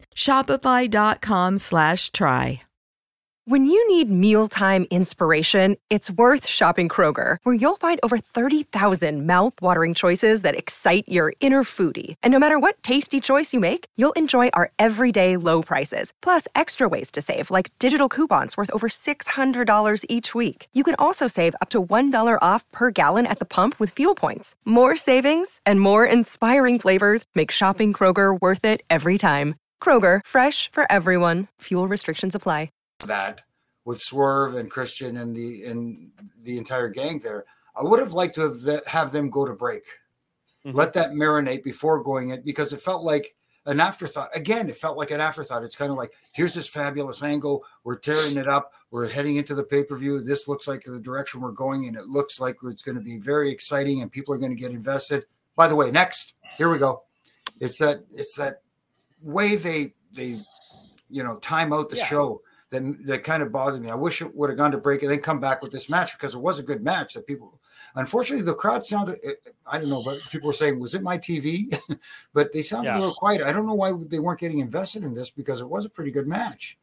Shopify.com/try. When you need mealtime inspiration, it's worth shopping Kroger, where you'll find over 30,000 mouth-watering choices that excite your inner foodie. And no matter what tasty choice you make, you'll enjoy our everyday low prices, plus extra ways to save, like digital coupons worth over $600 each week. You can also save up to $1 off per gallon at the pump with fuel points. More savings and more inspiring flavors make shopping Kroger worth it every time. Kroger, fresh for everyone. Fuel restrictions apply. That with Swerve and Christian and the entire gang there, I would have liked to have them go to break. Mm-hmm. Let that marinate before going in, because it felt like an afterthought. Again, it felt like an afterthought. It's kind of like, here's this fabulous angle. We're tearing it up. We're heading into the pay-per-view. This looks like the direction we're going, and it looks like it's going to be very exciting and people are going to get invested. By the way, next, here we go. It's that way they time out the show. That kind of bothered me. I wish it would have gone to break and then come back with this match, because it was a good match that people, unfortunately, the crowd sounded, I don't know, but people were saying, was it my TV? But they sounded a little quiet. I don't know why they weren't getting invested in this, because it was a pretty good match.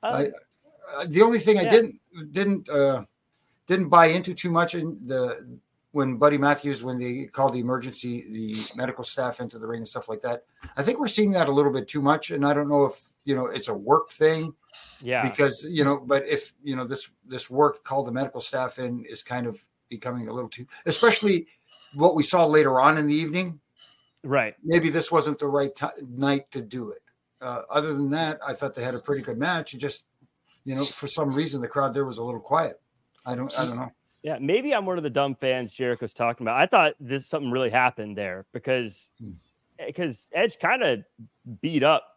The only thing I didn't buy into too much in when Buddy Matthews, when they called the medical staff into the ring and stuff like that, I think we're seeing that a little bit too much. And I don't know if, it's a work thing. Yeah, because but if this work called the medical staff in is kind of becoming a little too, especially what we saw later on in the evening. Right. Maybe this wasn't the right night to do it. Other than that, I thought they had a pretty good match. And just for some reason the crowd there was a little quiet. I don't know. Yeah, maybe I'm one of the dumb fans Jericho's talking about. I thought something really happened there because Edge kind of beat up.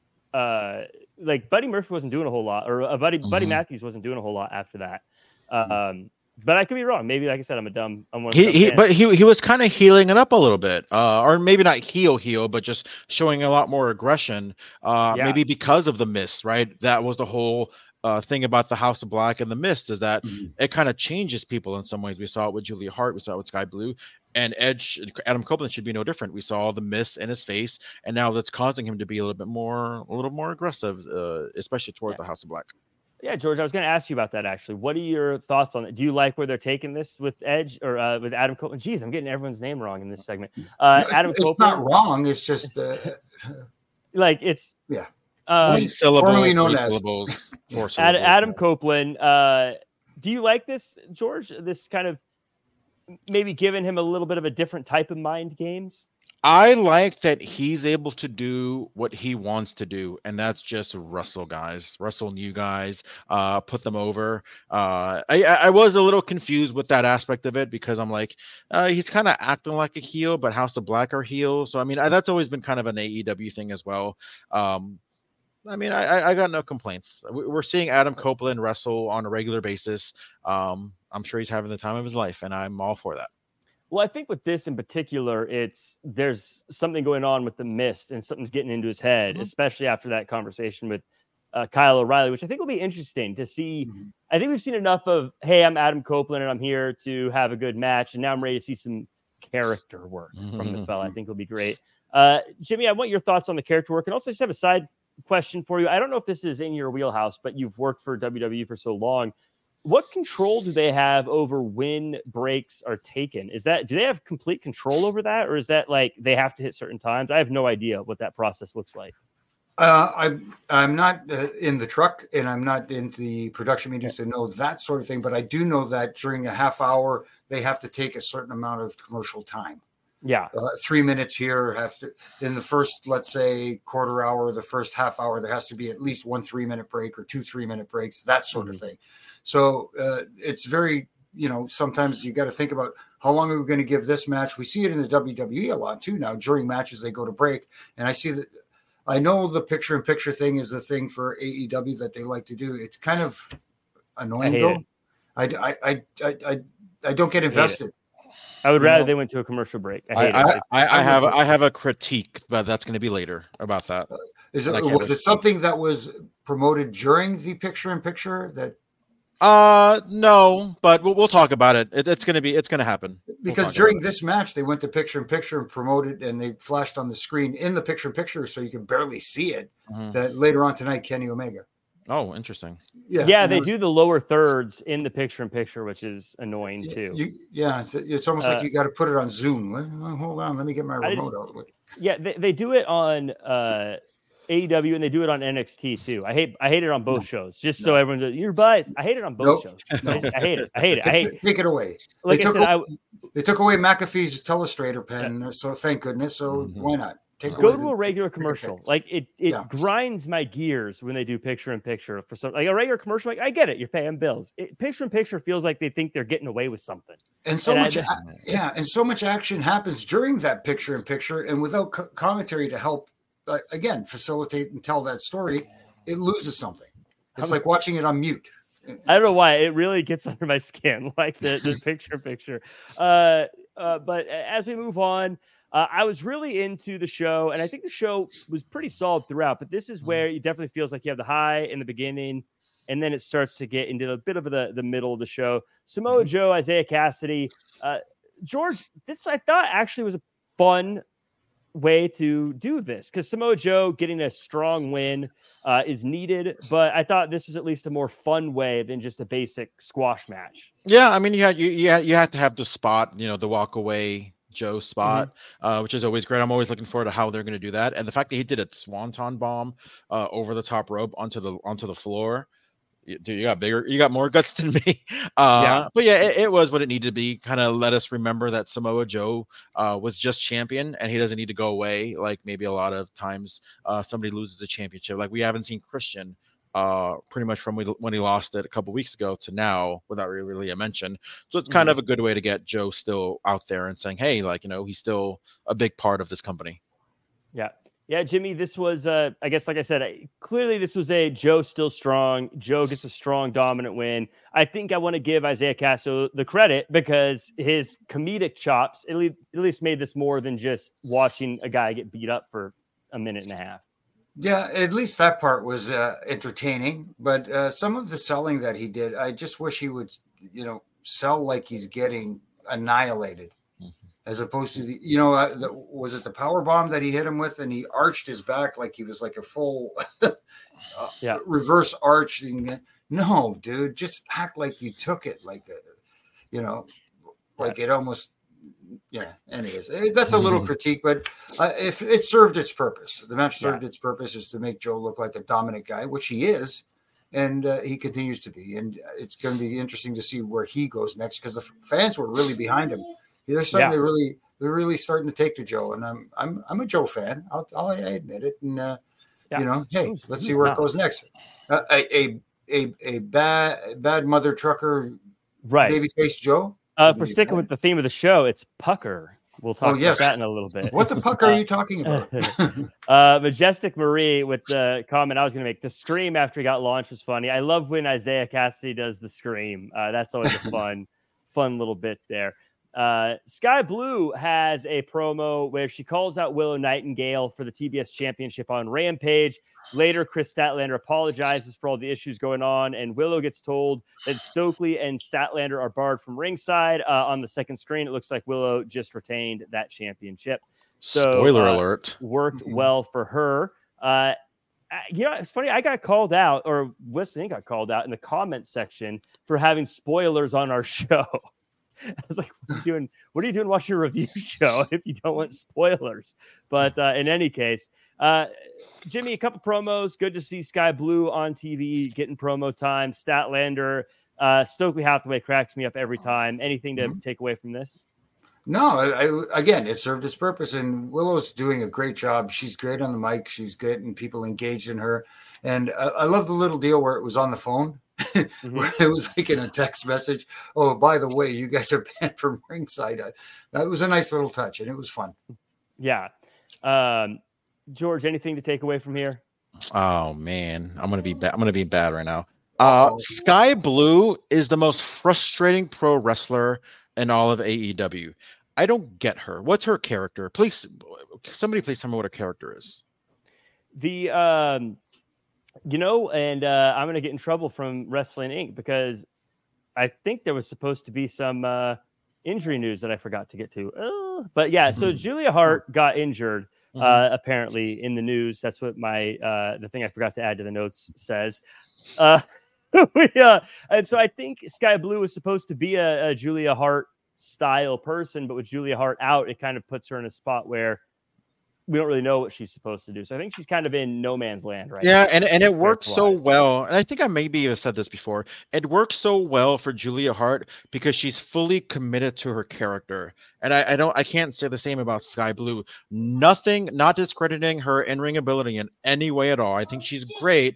Like Buddy Murphy wasn't doing a whole lot, or Buddy Matthews wasn't doing a whole lot after that. But I could be wrong. Maybe, like I said, I'm one of the but he was kind of healing it up a little bit, or maybe not heel, but just showing a lot more aggression. Maybe because of the Mist, right? That was the whole thing about the House of Black and the Mist, is that it kind of changes people in some ways. We saw it with Julia Hart, we saw it with Sky Blue, and Edge. Adam Copeland should be no different. We saw the Mist in his face, and now that's causing him to be a little more aggressive, especially toward the House of Black. Yeah, George, I was going to ask you about that actually. What are your thoughts on it? Do you like where they're taking this with Edge or with Adam Copeland? Jeez, I'm getting everyone's name wrong in this segment. Adam Copeland. It's not wrong. It's just like it's formerly known as Adam Copeland. Do you like this, George? This kind of maybe giving him a little bit of a different type of mind games? I like that he's able to do what he wants to do, and that's just wrestle new guys, put them over. I was a little confused with that aspect of it because I'm like, he's kind of acting like a heel, but House of Black are heel. So, I mean, that's always been kind of an AEW thing as well. I mean, I got no complaints. We're seeing Adam Copeland wrestle on a regular basis. I'm sure he's having the time of his life, and I'm all for that. Well, I think with this in particular, there's something going on with the Mist and something's getting into his head, especially after that conversation with Kyle O'Reilly, which I think will be interesting to see. I think we've seen enough of, hey, I'm Adam Copeland and I'm here to have a good match. And now I'm ready to see some character work from the fella. I think it'll be great. Jimmy, I want your thoughts on the character work. And also just have a side question for you. I don't know if this is in your wheelhouse, but you've worked for WWE for so long. What control do they have over when breaks are taken? Do they have complete control over that? Or is that like they have to hit certain times? I have no idea what that process looks like. I'm not in the truck and I'm not in the production meetings to know that sort of thing, but I do know that during a half hour, they have to take a certain amount of commercial time. Yeah. 3 minutes here in the first, let's say quarter hour, the first half hour, there has to be at least 1 3-minute break or 2 3-minute breaks, that sort of thing. So it's very, sometimes you got to think about how long are we going to give this match? We see it in the WWE a lot too now. During matches, they go to break. And I see that. I know the picture-in-picture thing is the thing for AEW that they like to do. It's kind of annoying, though. I don't get invested. I would rather they went to a commercial break. I have a critique, but that's going to be later about that. Was it something that was promoted during the picture-in-picture that? No, but we'll talk about it. It's going to happen. Because during this match, they went to picture-in-picture and promoted, and they flashed on the screen in the picture-in-picture, so you could barely see it. That later on tonight, Kenny Omega. Oh, interesting. Yeah, they do the lower thirds in the picture-in-picture, which is annoying too. It's almost like you got to put it on Zoom. Hold on, let me get my remote out. Yeah, they do it on AEW and they do it on NXT too. I hate it on both shows. Just so everyone's you're biased. I hate it on both shows. I hate it. Take it away. Like they took away McAfee's telestrator pen, so thank goodness. So why not? Go to a regular commercial. Like it grinds my gears when they do picture-in-picture for some like a regular commercial. Like I get it, you're paying bills. Picture-in-picture feels like they think they're getting away with something. And so much action happens during that picture-in-picture, and without commentary to help. Again, facilitate and tell that story, it loses something. It's like watching it on mute. I don't know why it really gets under my skin, like the picture. But as we move on, I was really into the show, and I think the show was pretty solid throughout. But this is where it definitely feels like you have the high in the beginning, and then it starts to get into a bit of the middle of the show. Samoa Joe, Isaiah Cassidy, George. This I thought actually was a fun way to do this because Samoa Joe getting a strong win is needed, but I thought this was at least a more fun way than just a basic squash match. Yeah, I mean, you have to have the spot, the walk away Joe spot, which is always great. I'm always looking forward to how they're going to do that, and the fact that he did a swanton bomb over the top rope onto the floor. Dude, you got more guts than me. But yeah, it was what it needed to be. Kind of let us remember that Samoa Joe was just champion and he doesn't need to go away. Like maybe a lot of times somebody loses a championship. Like we haven't seen Christian pretty much from when he lost it a couple weeks ago to now without really a mention. So it's kind of a good way to get Joe still out there and saying, hey, like, he's still a big part of this company. Yeah. Yeah, Jimmy, this was, I guess, like I said, clearly this was a Joe still strong. Joe gets a strong, dominant win. I think I want to give Isaiah Cassidy the credit because his comedic chops at least made this more than just watching a guy get beat up for a minute and a half. Yeah, at least that part was entertaining. But some of the selling that he did, I just wish he would, sell like he's getting annihilated. As opposed to was it the power bomb that he hit him with, and he arched his back like he was like a full reverse arch. No, dude, just act like you took it, like it almost. Yeah. Anyways, that's a little critique, but if it served its purpose, the match served its purpose is to make Joe look like a dominant guy, which he is, and he continues to be. And it's going to be interesting to see where he goes next, because the fans were really behind him. They're starting to they're really starting to take to Joe, and I'm a Joe fan. I admit it. And hey, let's see where it goes next. A bad mother trucker, right? Babyface Joe. For sticking with the theme of the show, it's Pucker. We'll talk about that in a little bit. What the fuck are you talking about? Majestic Marie with the comment I was going to make. The scream after he got launched was funny. I love when Isaiah Cassidy does the scream. That's always a fun little bit there. Sky Blue has a promo where she calls out Willow Nightingale for the TBS championship on Rampage. Later, Chris Statlander apologizes for all the issues going on, and Willow gets told that Stokely and Statlander are barred from ringside. On the second screen, it looks like Willow just retained that championship. So, spoiler alert. Worked well for her. It's funny. I got called out, or Weston got called out in the comments section for having spoilers on our show. I was like, what are you doing watching a review show if you don't want spoilers? But in any case, Jimmy, a couple promos. Good to see Sky Blue on TV getting promo time. Statlander, Stokely Hathaway cracks me up every time. Anything to take away from this? No, again, it served its purpose, and Willow's doing a great job. She's great on the mic. She's getting people engaged in her. And I love the little deal where it was on the phone. Where it was like in a text message. Oh, by the way, you guys are banned from ringside. That was a nice little touch, and it was fun. Yeah. George, anything to take away from here? Oh man, I'm gonna be bad right now. Sky Blue is the most frustrating pro wrestler in all of AEW. I don't get her. What's her character? Please, somebody please tell me what her character is. I'm going to get in trouble from Wrestling Inc. because I think there was supposed to be some injury news that I forgot to get to. But yeah, so Julia Hart got injured apparently in the news. That's what the thing I forgot to add to the notes says. And so I think Sky Blue was supposed to be a Julia Hart style person, but with Julia Hart out, it kind of puts her in a spot where we don't really know what she's supposed to do. So I think she's kind of in no man's land right now. Yeah, and it works so well. And I think I maybe have said this before. It works so well for Julia Hart because she's fully committed to her character. And I can't say the same about Sky Blue. Nothing, not discrediting her in-ring ability in any way at all. I think she's great.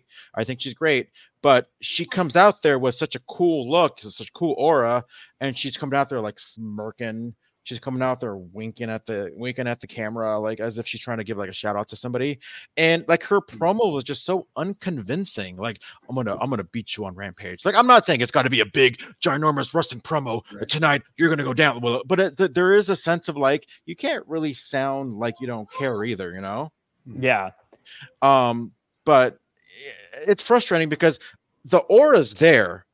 But she comes out there with such a cool look, such a cool aura, and she's coming out there like smirking. She's coming out there winking at the camera, like as if she's trying to give like a shout out to somebody. And like her promo was just so unconvincing. Like, I'm gonna beat you on Rampage. Like, I'm not saying it's got to be a big, ginormous wrestling promo tonight. You're gonna go down. Well, but there is a sense of like you can't really sound like you don't care either, you know? Yeah. But it's frustrating because the aura's there.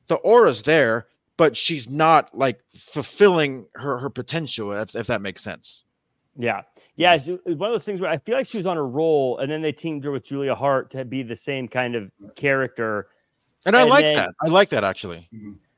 But she's not like fulfilling her potential, if that makes sense. Yeah. It's one of those things where I feel like she was on a roll, and then they teamed her with Julia Hart to be the same kind of character. And I like that. I like that actually.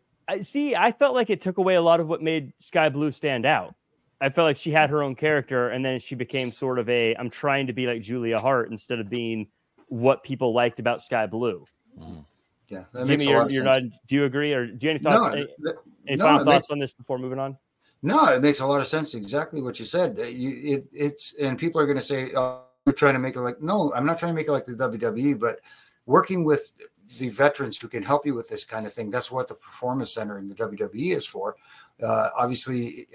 I felt like it took away a lot of what made Sky Blue stand out. I felt like she had her own character, and then she became sort of I'm trying to be like Julia Hart instead of being what people liked about Sky Blue. Yeah, Jimmy, you're not. Do you agree, or do you have any thoughts? Any final thoughts on this before moving on? No, it makes a lot of sense. Exactly what you said. It's and people are going to say, "Oh, you're trying to make it like." No, I'm not trying to make it like the WWE, but working with the veterans who can help you with this kind of thing. That's what the Performance Center in the WWE is for. Obviously,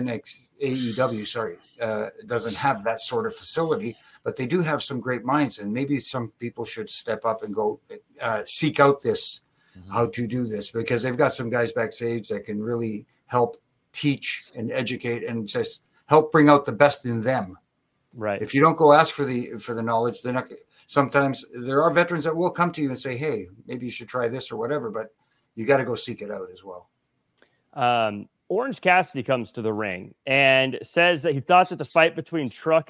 AEW, doesn't have that sort of facility. But they do have some great minds, and maybe some people should step up and go seek out this, how to do this, because they've got some guys backstage that can really help teach and educate and just help bring out the best in them. Right. If you don't go ask for the knowledge, they're not. Sometimes there are veterans that will come to you and say, "Hey, maybe you should try this or whatever," but you got to go seek it out as well. Orange Cassidy comes to the ring and says that he thought that the fight between Chuck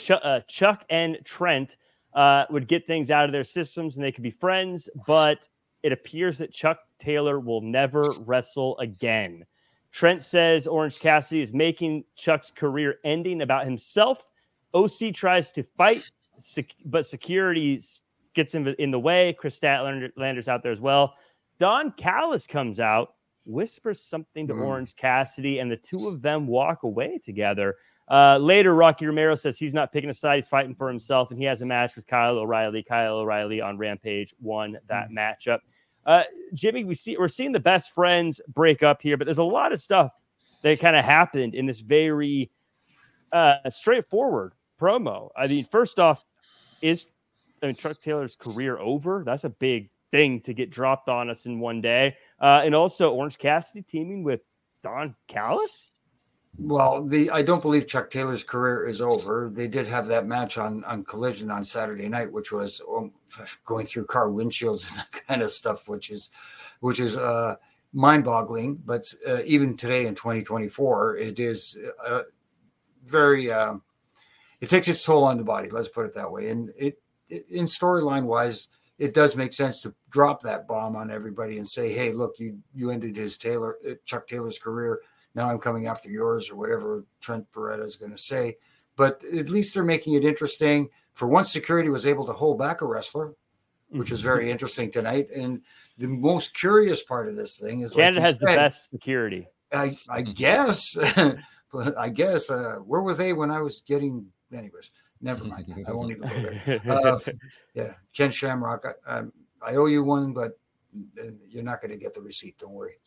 and Trent would get things out of their systems and they could be friends, but it appears that Chuck Taylor will never wrestle again. Trent says Orange Cassidy is making Chuck's career ending about himself. OC tries to fight, but security gets in the way. Chris Statlander's out there as well. Don Callis comes out, whispers something to Orange Cassidy, and the two of them walk away together. Later, Rocky Romero says he's not picking a side. He's fighting for himself, and he has a match with Kyle O'Reilly. Kyle O'Reilly on Rampage won that matchup. Jimmy, we're seeing the best friends break up here, but there's a lot of stuff that kind of happened in this very straightforward promo. I mean, first off, Chuck Taylor's career over? That's a big thing to get dropped on us in one day. And also Orange Cassidy teaming with Don Callis. Well, I don't believe Chuck Taylor's career is over. They did have that match on Collision on Saturday night, which was going through car windshields and that kind of stuff, which is mind-boggling. But even today in 2024, it is very it takes its toll on the body. Let's put it that way. And it in storyline wise, it does make sense to drop that bomb on everybody and say, "Hey, look, you ended Chuck Taylor's career. Now I'm coming after yours," or whatever Trent Beretta is going to say. But at least they're making it interesting. For once, security was able to hold back a wrestler, which was very interesting tonight. And the most curious part of this thing is Canada has the best security. I guess. I guess. Where were they when I was getting? Anyways, never mind. I won't even go there. Ken Shamrock. I owe you one, but you're not going to get the receipt. Don't worry.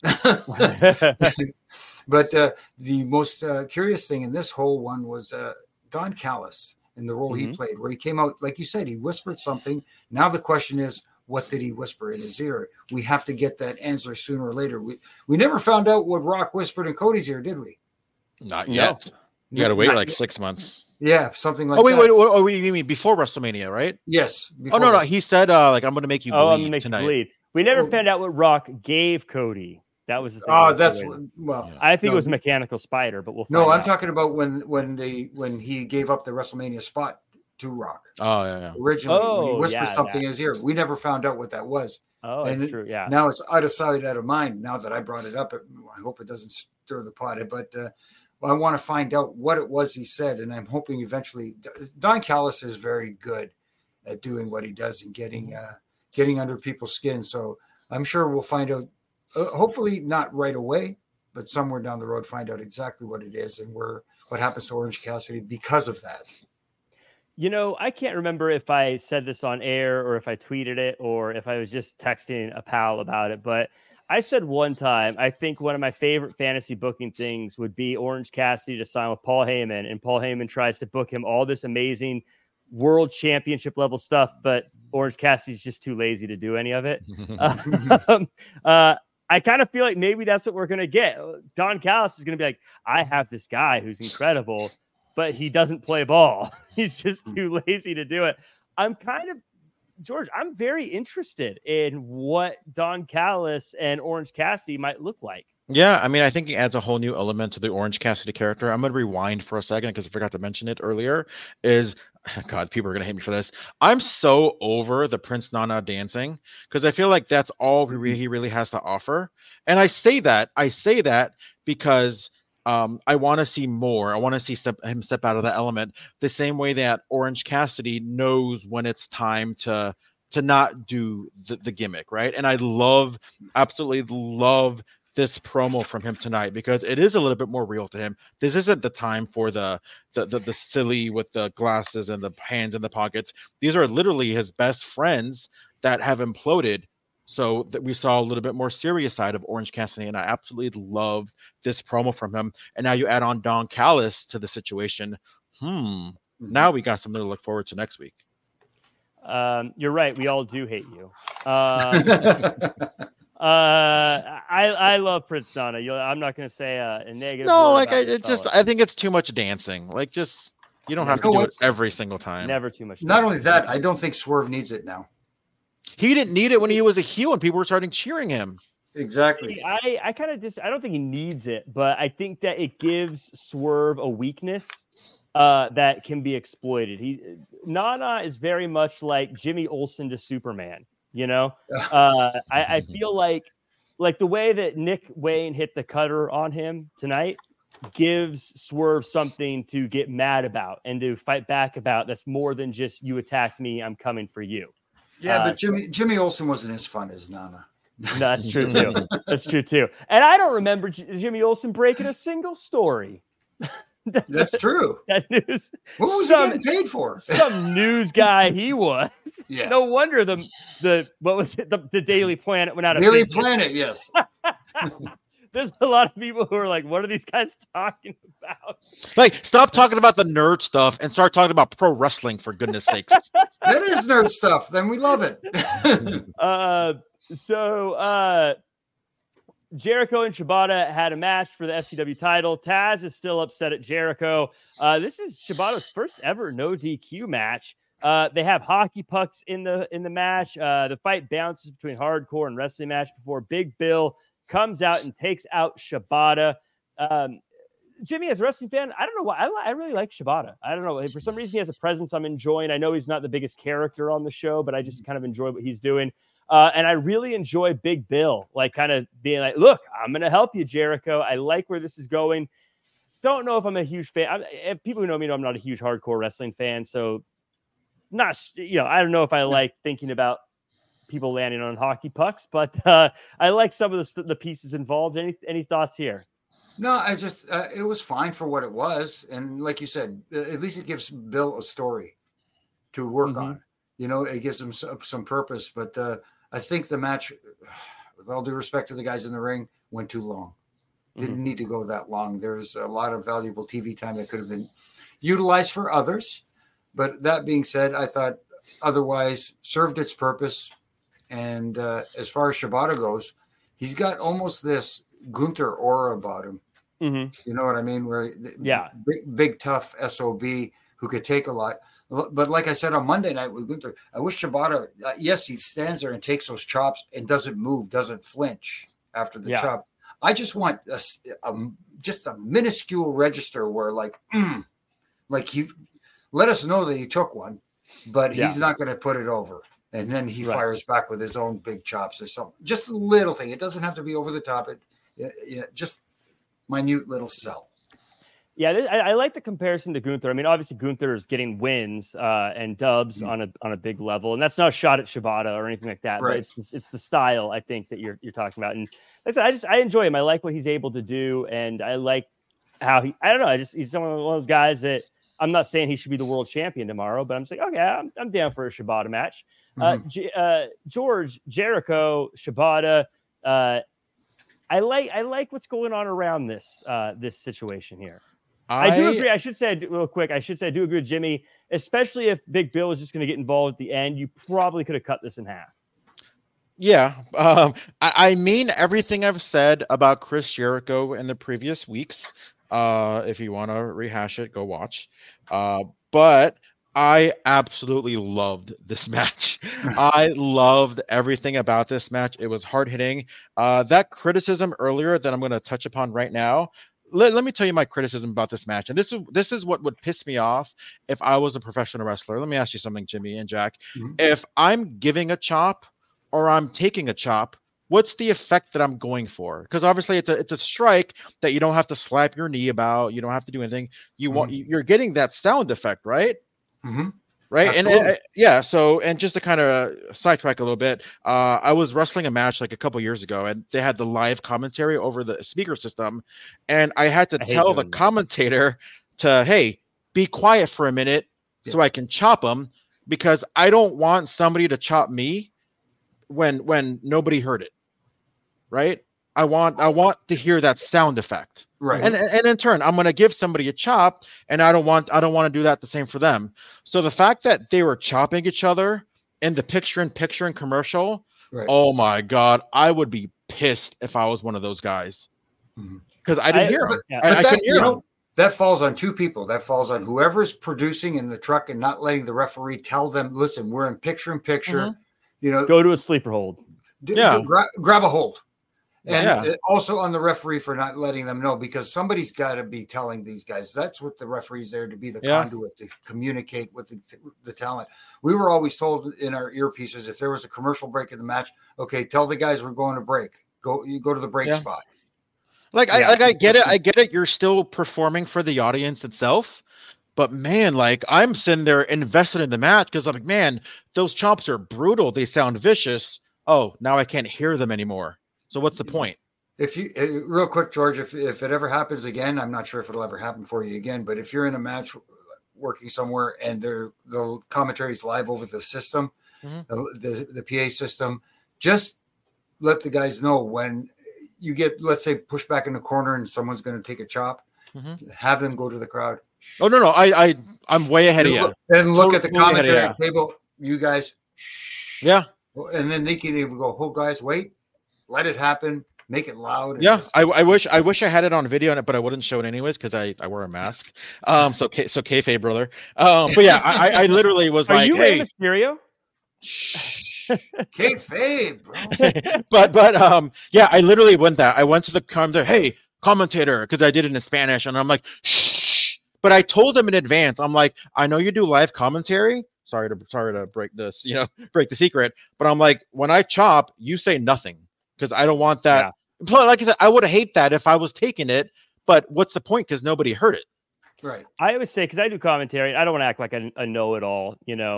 But the most curious thing in this whole one was Don Callis in the role he played, where he came out, like you said, he whispered something. Now the question is, what did he whisper in his ear? We have to get that answer sooner or later. We never found out what Rock whispered in Cody's ear, did we? Not yet. No. You got to wait like 6 months. Yeah, something like that. Wait, you mean before WrestleMania, right? Yes. No. He said, like, I'm going to make you bleed I'm gonna make tonight. You bleed. We never found out what Rock gave Cody. That was the thing. Oh, that's I think it was Mechanical Spider, but we'll find out. I'm talking about when he gave up the WrestleMania spot to Rock. Oh, yeah. Originally, when he whispered something in his ear. We never found out what that was. Oh, that's true. Yeah. Now it's out of sight, out of mind. Now that I brought it up, I hope it doesn't stir the pot. But I want to find out what it was he said, and I'm hoping eventually. Don Callis is very good at doing what he does and getting under people's skin. So I'm sure we'll find out. Hopefully not right away, but somewhere down the road, find out exactly what it is and what happens to Orange Cassidy because of that. You know, I can't remember if I said this on air or if I tweeted it or if I was just texting a pal about it, but I said one time, I think one of my favorite fantasy booking things would be Orange Cassidy to sign with Paul Heyman, and Paul Heyman tries to book him all this amazing world championship level stuff, but Orange Cassidy's just too lazy to do any of it. I kind of feel like maybe that's what we're going to get. Don Callis is going to be like, I have this guy who's incredible, but he doesn't play ball. He's just too lazy to do it. George, I'm very interested in what Don Callis and Orange Cassidy might look like. Yeah, I mean, I think it adds a whole new element to the Orange Cassidy character. I'm going to rewind for a second because I forgot to mention it earlier. God, people are going to hate me for this. I'm so over the Prince Nana dancing because I feel like that's all he really has to offer. And I say that because I want to see more. I want to see him step out of the element the same way that Orange Cassidy knows when it's time to not do the gimmick, right? And I absolutely love this promo from him tonight because it is a little bit more real to him. This isn't the time for the silly with the glasses and the hands in the pockets. These are literally his best friends that have imploded. So that we saw a little bit more serious side of Orange Cassidy, and I absolutely love this promo from him. And now you add on Don Callis to the situation. Now we got something to look forward to next week. You're right. We all do hate you. I love Prince Nana. I'm not going to say a negative. No, like I think it's too much dancing. Like just you don't have to do it every single time. Never too much. Not only that, I don't think Swerve needs it now. He didn't need it when he was a heel and people were starting cheering him. Exactly. I kind of I don't think he needs it, but I think that it gives Swerve a weakness that can be exploited. Nana is very much like Jimmy Olsen to Superman. You know, I feel like the way that Nick Wayne hit the cutter on him tonight gives Swerve something to get mad about and to fight back about. That's more than just you attacked me, I'm coming for you. Yeah, but Jimmy Olsen wasn't as fun as Nana. No, that's true too. That's true too. And I don't remember Jimmy Olsen breaking a single story. That's true. That news. What was he getting paid for? Some news guy he was. Yeah. No wonder the what was it? The Daily Planet went out of Daily business. Planet, yes. There's a lot of people who are like, what are these guys talking about? Like, stop talking about the nerd stuff and start talking about pro wrestling, for goodness sakes. That is nerd stuff. Then we love it. So Jericho and Shibata had a match for the FTW title. Taz is still upset at Jericho. This is Shibata's first ever no DQ match. They have hockey pucks in the match. The fight bounces between Hardcore and Wrestling Match before Big Bill comes out and takes out Shibata. Jimmy, as a wrestling fan, I don't know why. I really like Shibata. I don't know. For some reason, he has a presence I'm enjoying. I know he's not the biggest character on the show, but I just kind of enjoy what he's doing. And I really enjoy Big Bill, like kind of being like, look, I'm going to help you, Jericho. I like where this is going. Don't know if I'm a huge fan. If people who know me know I'm not a huge hardcore wrestling fan. So I don't know if I like thinking about people landing on hockey pucks, but I like some of the pieces involved. Any thoughts here? No, I just, it was fine for what it was. And like you said, at least it gives Bill a story to work on. You know, it gives him some purpose. But I think the match, with all due respect to the guys in the ring, went too long. Didn't need to go that long. There's a lot of valuable TV time that could have been utilized for others. But that being said, I thought otherwise served its purpose. And as far as Shibata goes, he's got almost this Gunther aura about him. You know what I mean? Where big tough SOB who could take a lot. But like I said on Monday night with Gunther, I wish Shibata, yes, he stands there and takes those chops and doesn't move, doesn't flinch after the chop. I just want just a minuscule register where like you let us know that he took one, but he's not going to put it over. And then he fires back with his own big chops or something. Just a little thing. It doesn't have to be over the top. Just minute little cell. Yeah, I like the comparison to Gunther. I mean, obviously Gunther is getting wins and dubs on a big level, and that's not a shot at Shibata or anything like that. Right. But it's the style I think that you're talking about, and like I said, I enjoy him. I like what he's able to do, and I like how he's one of those guys that I'm not saying he should be the world champion tomorrow, but I'm saying okay, I'm down for a Shibata match. George, Jericho, Shibata. I like what's going on around this situation here. I do agree. I should say real quick. I do agree with Jimmy, especially if Big Bill was just going to get involved at the end. You probably could have cut this in half. Yeah. I mean everything I've said about Chris Jericho in the previous weeks. If you want to rehash it, go watch. But I absolutely loved this match. I loved everything about this match. It was hard hitting. That criticism earlier that I'm going to touch upon right now. Let me tell you my criticism about this match. And this is what would piss me off if I was a professional wrestler. Let me ask you something, Jimmy and Jack. If I'm giving a chop or I'm taking a chop, what's the effect that I'm going for? Because obviously it's a strike that you don't have to slap your knee about. You don't have to do anything. You're getting that sound effect, right? Right. Absolutely. And so, and just to kind of sidetrack a little bit, I was wrestling a match like a couple years ago and they had the live commentary over the speaker system. And I had to tell the commentator to, hey, be quiet for a minute so I can chop them, because I don't want somebody to chop me when nobody heard it. Right. I want to hear that sound effect. Right. And in turn, I'm going to give somebody a chop, and I don't want to do that the same for them. So the fact that they were chopping each other in the picture-in-picture and commercial, oh my God, I would be pissed if I was one of those guys, because I didn't hear them. I couldn't hear them. That falls on two people. That falls on whoever's producing in the truck and not letting the referee tell them, listen, we're in picture-in-picture. You know, go to a sleeper hold. Grab a hold. And also on the referee for not letting them know, because somebody's got to be telling these guys. That's what the referee's there to be, the conduit to communicate with the talent. We were always told in our earpieces, if there was a commercial break in the match, okay, tell the guys we're going to break. You go to the break spot. I get it. I get it. You're still performing for the audience itself. But man, like I'm sitting there invested in the match because I'm like, man, those chops are brutal. They sound vicious. Oh, now I can't hear them anymore. So what's the point? If you real quick, George, if it ever happens again, I'm not sure if it'll ever happen for you again, but if you're in a match working somewhere and the commentary is live over the system, the PA system, just let the guys know when you get, let's say, pushed back in the corner and someone's going to take a chop, have them go to the crowd. Oh no, I'm way ahead of you. And look at the commentary table, you guys. Yeah. And then they can even go, oh guys, wait, let it happen, make it loud. Yeah, I wish I had it on video, but I wouldn't show it anyways because I wear a mask. So kayfabe, brother. But yeah, I literally was like, hey, Mysterio? Kayfabe, bro. but yeah, I literally went that. I went to the commentator, hey, commentator, because I did it in Spanish, and I'm like, shh. But I told him in advance. I'm like, I know you do live commentary. Sorry to break this, break the secret. But I'm like, when I chop, you say nothing because I don't want that. Yeah. Like I said, I would hate that if I was taking it. But what's the point? Because nobody heard it. Right. I always say, because I do commentary, I don't want to act like a know-it-all,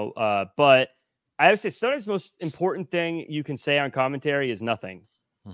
but I always say sometimes the most important thing you can say on commentary is nothing,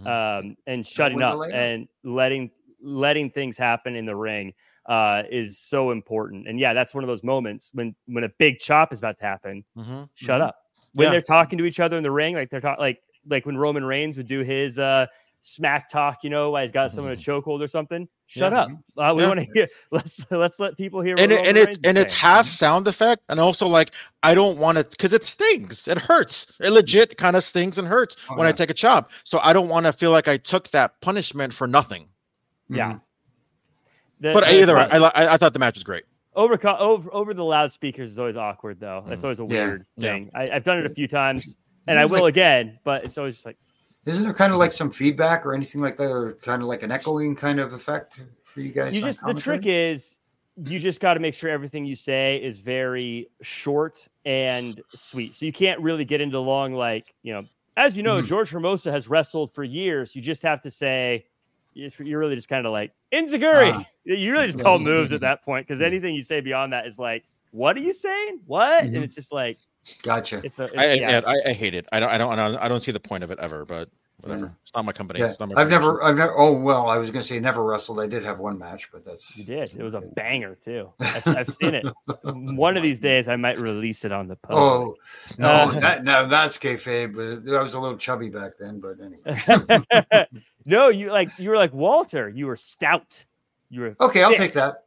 and shutting up and letting things happen in the ring is so important. And yeah, that's one of those moments when a big chop is about to happen. Shut up when they're talking to each other in the ring, like they're talking like when Roman Reigns would do his smack talk, while he's got someone in a chokehold or something. Shut up. We want to hear. Let's let people hear. And it's half sound effect, and also like I don't want to because it stings. It hurts. It legit kind of stings and hurts when I take a chop. So I don't want to feel like I took that punishment for nothing. Yeah. But either way, I thought the match was great. Over the loudspeakers is always awkward, though. That's always a weird thing. I've done it a few times, and I will again. But it's always just like. Isn't there kind of like some feedback or anything like that, or kind of like an echoing kind of effect for you guys? The trick is you just got to make sure everything you say is very short and sweet. So you can't really get into long, as you know, George Hermosa has wrestled for years. You just have to say, you're really just kind of like Enziguri. You really just call moves at that point because anything you say beyond that is like, what are you saying? What? And it's just like, gotcha. I hate it. I don't see the point of it ever, but whatever. It's not my company. Yeah. It's not my I've never. Oh well, I was going to say never wrestled. I did have one match, but that's you did. It was a banger too. I've seen it. One of these days, I might release it on the post. Oh no, that's kayfabe. But I was a little chubby back then. But anyway. No, you were like Walter. You were stout. You were okay. I'll take that.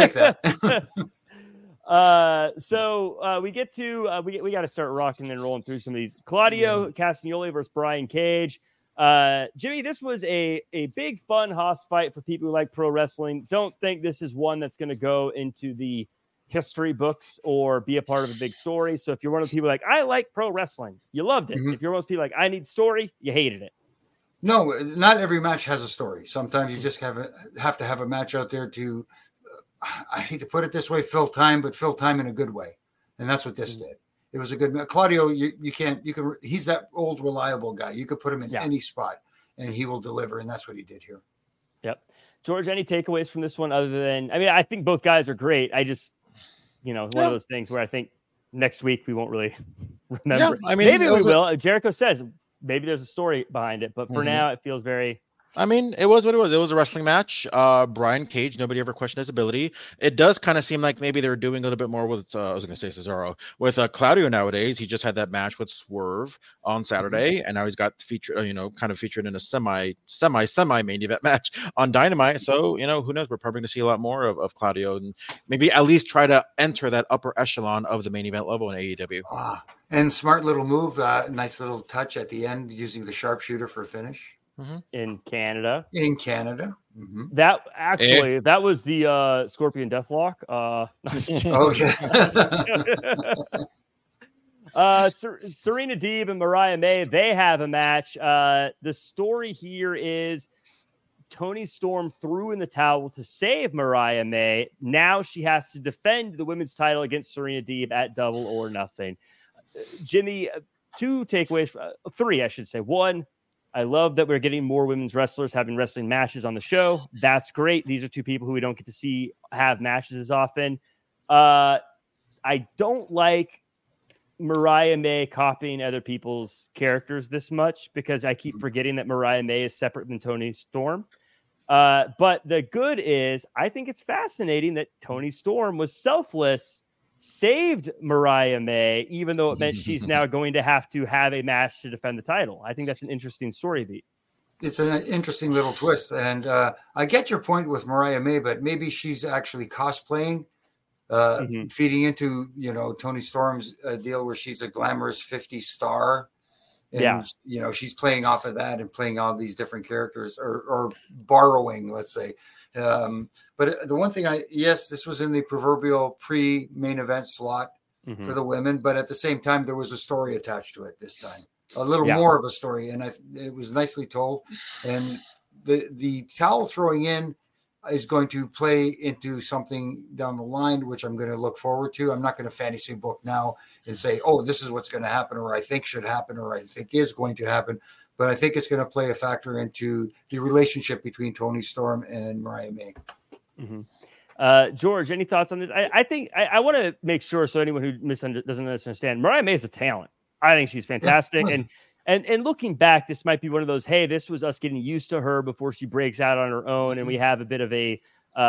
So we get to we got to start rocking and rolling through some of these. Claudio Castagnoli versus Brian Cage. Jimmy, this was a big fun house fight for people who like pro wrestling. Don't think this is one that's going to go into the history books or be a part of a big story. So if you're one of the people like I like pro wrestling, you loved it. If you're one of those people like I need story, you hated it. No, not every match has a story. Sometimes you just have to have a match out there to. I hate to put it this way, fill time in a good way. And that's what this did. It was a good match. Claudio, he's that old, reliable guy. You could put him in any spot and he will deliver. And that's what he did here. Yep. George, any takeaways from this one other than, I think both guys are great. I just, one of those things where I think next week we won't really remember. Yeah, maybe we will. Jericho says maybe there's a story behind it, but for now it feels very, it was what it was. It was a wrestling match. Brian Cage, nobody ever questioned his ability. It does kind of seem like maybe they're doing a little bit more with, I was going to say Cesaro, with Claudio nowadays. He just had that match with Swerve on Saturday, and now he's got featured, kind of featured in a semi main event match on Dynamite. So, who knows? We're probably going to see a lot more of Claudio and maybe at least try to enter that upper echelon of the main event level in AEW. And smart little move, nice little touch at the end using the sharpshooter for a finish. In Canada. That actually that was the Scorpion Deathlock. Serena Deeb and Mariah May, they have a match. The story here is Toni Storm threw in the towel to save Mariah May. Now she has to defend the women's title against Serena Deeb at Double or Nothing. Jimmy, two takeaways, three, I should say. One, I love that we're getting more women's wrestlers having wrestling matches on the show. That's great. These are two people who we don't get to see have matches as often. I don't like Mariah May copying other people's characters this much because I keep forgetting that Mariah May is separate than Toni Storm. But the good is, I think it's fascinating that Toni Storm was selfless, saved Mariah May, even though it meant she's now going to have a match to defend the title. I think that's an interesting story beat. It's an interesting little twist. And I get your point with Mariah May, but maybe she's actually cosplaying, feeding into, Toni Storm's deal where she's a glamorous 50 star. And, she's playing off of that and playing all these different characters or borrowing, let's say. But the one thing this was in the proverbial pre-main event slot for the women, but at the same time, there was a story attached to it this time, a little more of a story. And it was nicely told. And the towel throwing in is going to play into something down the line, which I'm going to look forward to. I'm not going to fantasy book now and say, oh, this is what's going to happen, or I think should happen, or I think is going to happen. But I think it's going to play a factor into the relationship between Toni Storm and Mariah May. George, any thoughts on this? I think I want to make sure, so anyone who doesn't understand, Mariah May is a talent. I think she's fantastic. And looking back, this might be one of those, hey, this was us getting used to her before she breaks out on her own. And we have a bit of a,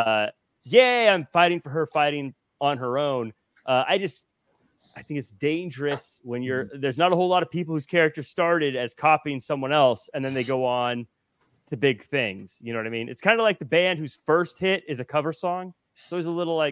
I'm fighting for her, fighting on her own. I think it's dangerous when there's not a whole lot of people whose character started as copying someone else, and then they go on to big things. You know what I mean? It's kind of like the band whose first hit is a cover song. It's always a little like,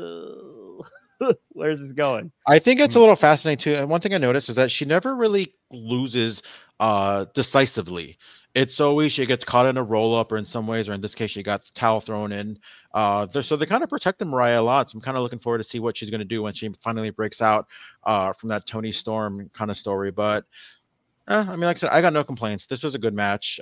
where's this going? I think it's a little fascinating too. And one thing I noticed is that she never really loses decisively. It's always she gets caught in a roll up, or in some ways, or in this case, she got the towel thrown in. So they kind of protected Mariah a lot. So I'm kind of looking forward to see what she's going to do when she finally breaks out from that Toni Storm kind of story. But like I said, I got no complaints. This was a good match.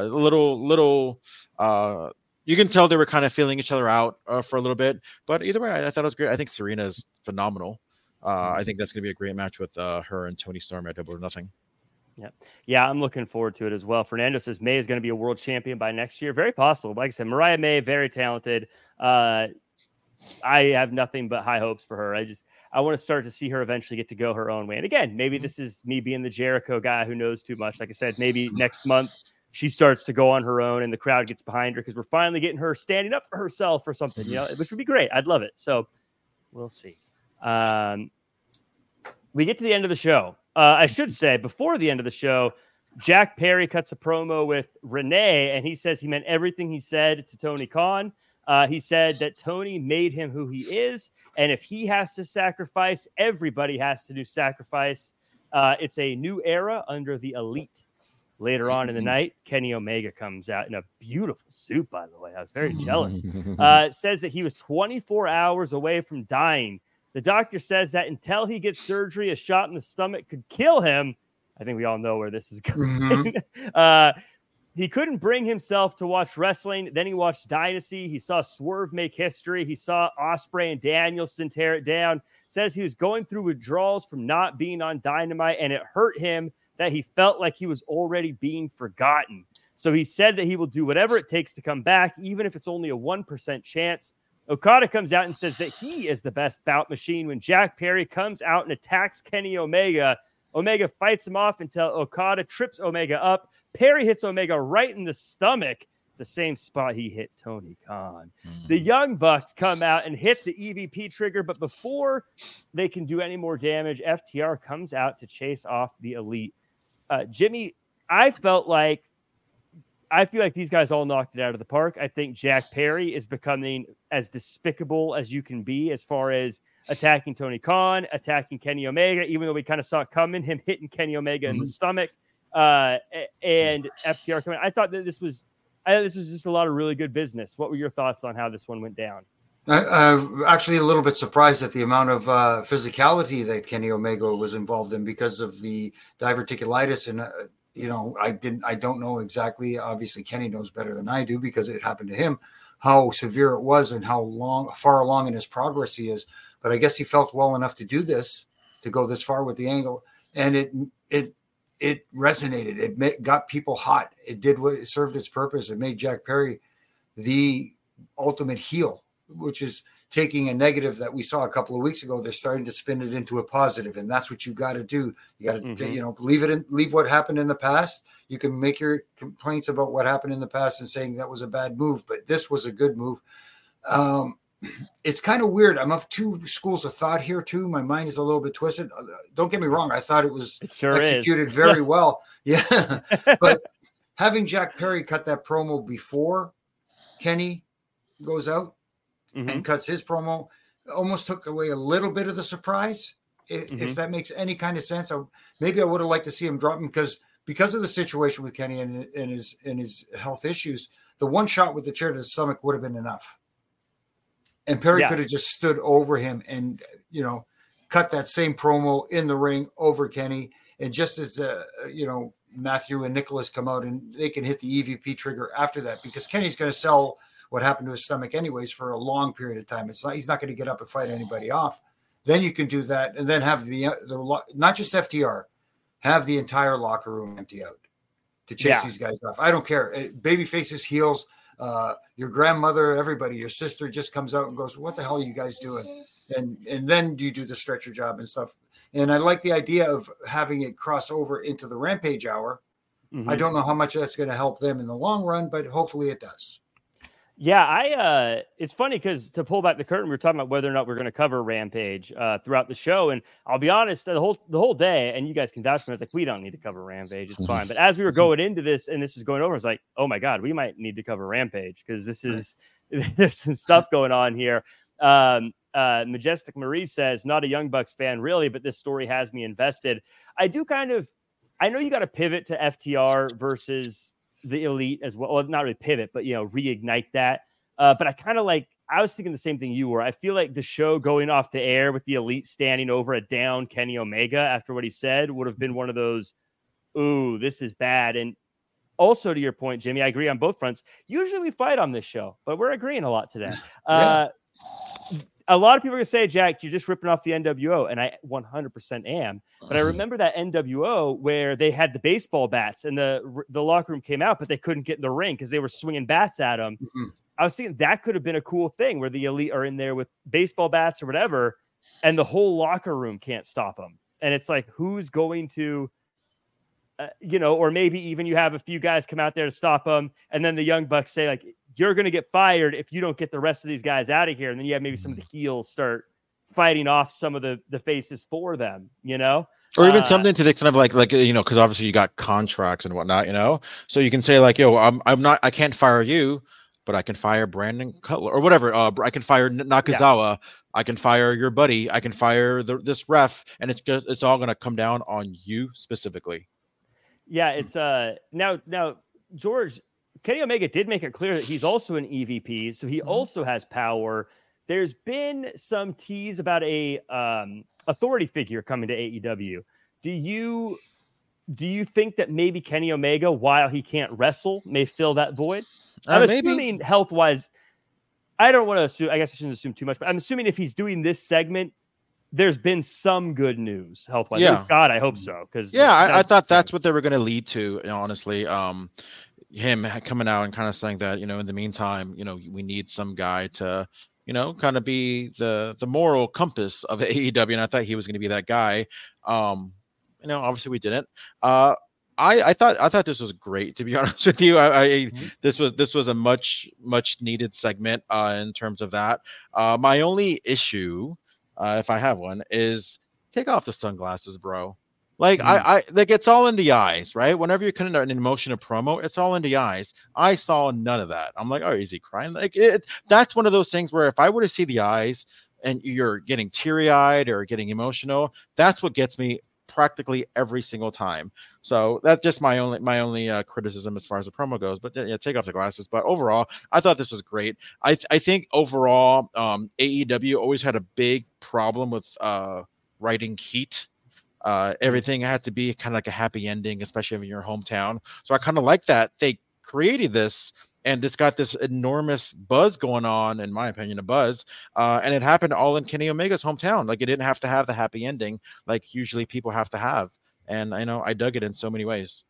You can tell they were kind of feeling each other out for a little bit, but either way, I thought it was great. I think Serena is phenomenal. I think that's going to be a great match with her and Toni Storm at Double or Nothing. Yeah, I'm looking forward to it as well. Fernando says May is going to be a world champion by next year. Very possible. Like I said, Mariah May, very talented. I have nothing but high hopes for her. I want to start to see her eventually get to go her own way. And again, maybe this is me being the Jericho guy who knows too much. Like I said, maybe next month she starts to go on her own and the crowd gets behind her because we're finally getting her standing up for herself or something, which would be great. I'd love it. So we'll see. We get to the end of the show. I should say before the end of the show, Jack Perry cuts a promo with Renee, and he says he meant everything he said to Tony Khan. He said that Tony made him who he is, and if he has to sacrifice, everybody has to do sacrifice. It's a new era under the Elite. Later on in the night, Kenny Omega comes out in a beautiful suit, by the way. I was very jealous. Says that he was 24 hours away from dying. The doctor says that until he gets surgery, a shot in the stomach could kill him. I think we all know where this is going. He couldn't bring himself to watch wrestling. Then he watched Dynasty. He saw Swerve make history. He saw Ospreay and Danielson tear it down. Says he was going through withdrawals from not being on Dynamite, and it hurt him that he felt like he was already being forgotten. So he said that he will do whatever it takes to come back, even if it's only a 1% chance. Okada comes out and says that he is the best bout machine when Jack Perry comes out and attacks Kenny Omega. Omega fights him off until Okada trips Omega up. Perry hits Omega right in the stomach, the same spot he hit Tony Khan. The Young Bucks come out and hit the EVP trigger, but before they can do any more damage, FTR comes out to chase off the Elite. Jimmy, I feel like these guys all knocked it out of the park. I think Jack Perry is becoming as despicable as you can be as far as attacking Tony Khan, attacking Kenny Omega, even though we kind of saw it coming, him hitting Kenny Omega in the stomach, and FTR coming. I thought this was just a lot of really good business. What were your thoughts on how this one went down? I'm actually a little bit surprised at the amount of physicality that Kenny Omega was involved in because of the diverticulitis. And, I don't know exactly. Obviously, Kenny knows better than I do because it happened to him, how severe it was and how far along in his progress he is. But I guess he felt well enough to do this, to go this far with the angle. And it resonated. It got people hot. It did what it served its purpose. It made Jack Perry the ultimate heel, which is taking a negative that we saw a couple of weeks ago, they're starting to spin it into a positive, and that's what you got to do. You got to, leave what happened in the past. You can make your complaints about what happened in the past and saying that was a bad move, but this was a good move. It's kind of weird. I'm of two schools of thought here too. My mind is a little bit twisted. Don't get me wrong. I thought it was executed very well. Yeah. But having Jack Perry cut that promo before Kenny goes out and cuts his promo almost took away a little bit of the surprise. If that makes any kind of sense. Maybe I would have liked to see him drop him because of the situation with Kenny and his health issues. The one shot with the chair to the stomach would have been enough. And Perry could have just stood over him and, cut that same promo in the ring over Kenny. And just as, Matthew and Nicholas come out and they can hit the EVP trigger after that, because Kenny's going to sell what happened to his stomach anyways for a long period of time. He's not going to get up and fight anybody off. Then you can do that and then have the not just FTR, have the entire locker room empty out to chase these guys off. I don't care. Baby faces, heels, your grandmother, everybody, your sister just comes out and goes, what the hell are you guys doing? And then you do the stretcher job and stuff. And I like the idea of having it cross over into the Rampage hour. I don't know how much that's going to help them in the long run, but hopefully it does. Yeah, it's funny because to pull back the curtain, we were talking about whether or not we're going to cover Rampage throughout the show. And I'll be honest, the whole day, and you guys can vouch for me, I was like, we don't need to cover Rampage. It's fine. But as we were going into this and this was going over, I was like, oh my God, we might need to cover Rampage because there's some stuff going on here. Majestic Marie says, not a Young Bucks fan really, but this story has me invested. I know you got to pivot to FTR versus the Elite as well. Well, not really pivot, but reignite that. But I was thinking the same thing you were. I feel like the show going off the air with the Elite standing over a down Kenny Omega after what he said would have been one of those, ooh, this is bad. And also to your point, Jimmy, I agree on both fronts. Usually we fight on this show, but we're agreeing a lot today. A lot of people are going to say, Jack, you're just ripping off the NWO. And I 100% am. But I remember that NWO where they had the baseball bats and the locker room came out, but they couldn't get in the ring because they were swinging bats at them. I was thinking that could have been a cool thing where the Elite are in there with baseball bats or whatever, and the whole locker room can't stop them. And it's like, who's going to, or maybe even you have a few guys come out there to stop them. And then the Young Bucks say, like, you're going to get fired if you don't get the rest of these guys out of here. And then you have maybe some of the heels start fighting off some of the faces for them, or even something to the extent of like, because obviously you got contracts and whatnot, so you can say like, yo, I can't fire you, but I can fire Brandon Cutler or whatever. I can fire Nakazawa. I can fire your buddy. I can fire this ref. And it's all going to come down on you specifically. Yeah. It's now George, Kenny Omega did make it clear that he's also an EVP, so he also has power. There's been some tease about a authority figure coming to AEW. Do you think that maybe Kenny Omega, while he can't wrestle, may fill that void? I'm assuming health-wise. I don't want to assume. I guess I shouldn't assume too much, but I'm assuming if he's doing this segment, there's been some good news health-wise. Yeah. God, I hope so. Because I thought that's what they were going to lead to. Honestly, him coming out and kind of saying that, in the meantime, we need some guy to, kind of be the moral compass of AEW. And I thought he was going to be that guy. Obviously we didn't. I thought this was great, to be honest with you. This was a much needed segment in terms of that. My only issue, if I have one, is take off the sunglasses, bro. Like I like it's all in the eyes, right? Whenever you're cutting an emotional promo, it's all in the eyes. I saw none of that. I'm like, oh, is he crying? Like that's one of those things where if I were to see the eyes and you're getting teary-eyed or getting emotional, that's what gets me practically every single time. So that's just my only criticism as far as the promo goes. But yeah, take off the glasses. But overall, I thought this was great. I think overall, AEW always had a big problem with writing heat. Everything had to be kind of like a happy ending, especially in your hometown. So I kind of like that they created this, and it's got this enormous buzz going on, in my opinion, and it happened all in Kenny Omega's hometown. Like it didn't have to have the happy ending like usually people have to have. And I know I dug it in so many ways.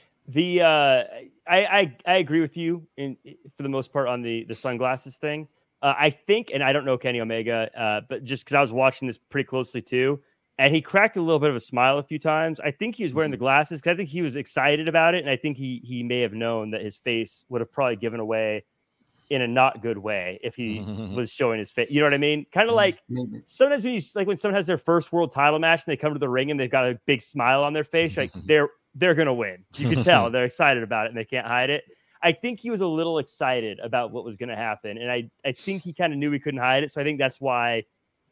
I agree with you for the most part on the sunglasses thing. I think, and I don't know Kenny Omega, but just because I was watching this pretty closely too, and he cracked a little bit of a smile a few times. I think he was wearing the glasses because I think he was excited about it, and I think he may have known that his face would have probably given away in a not good way if he was showing his face. You know what I mean? Kind of like sometimes when someone has their first world title match and they come to the ring and they've got a big smile on their face, like they're gonna win. You can tell they're excited about it and they can't hide it. I think he was a little excited about what was going to happen. And I think he kind of knew he couldn't hide it. So I think that's why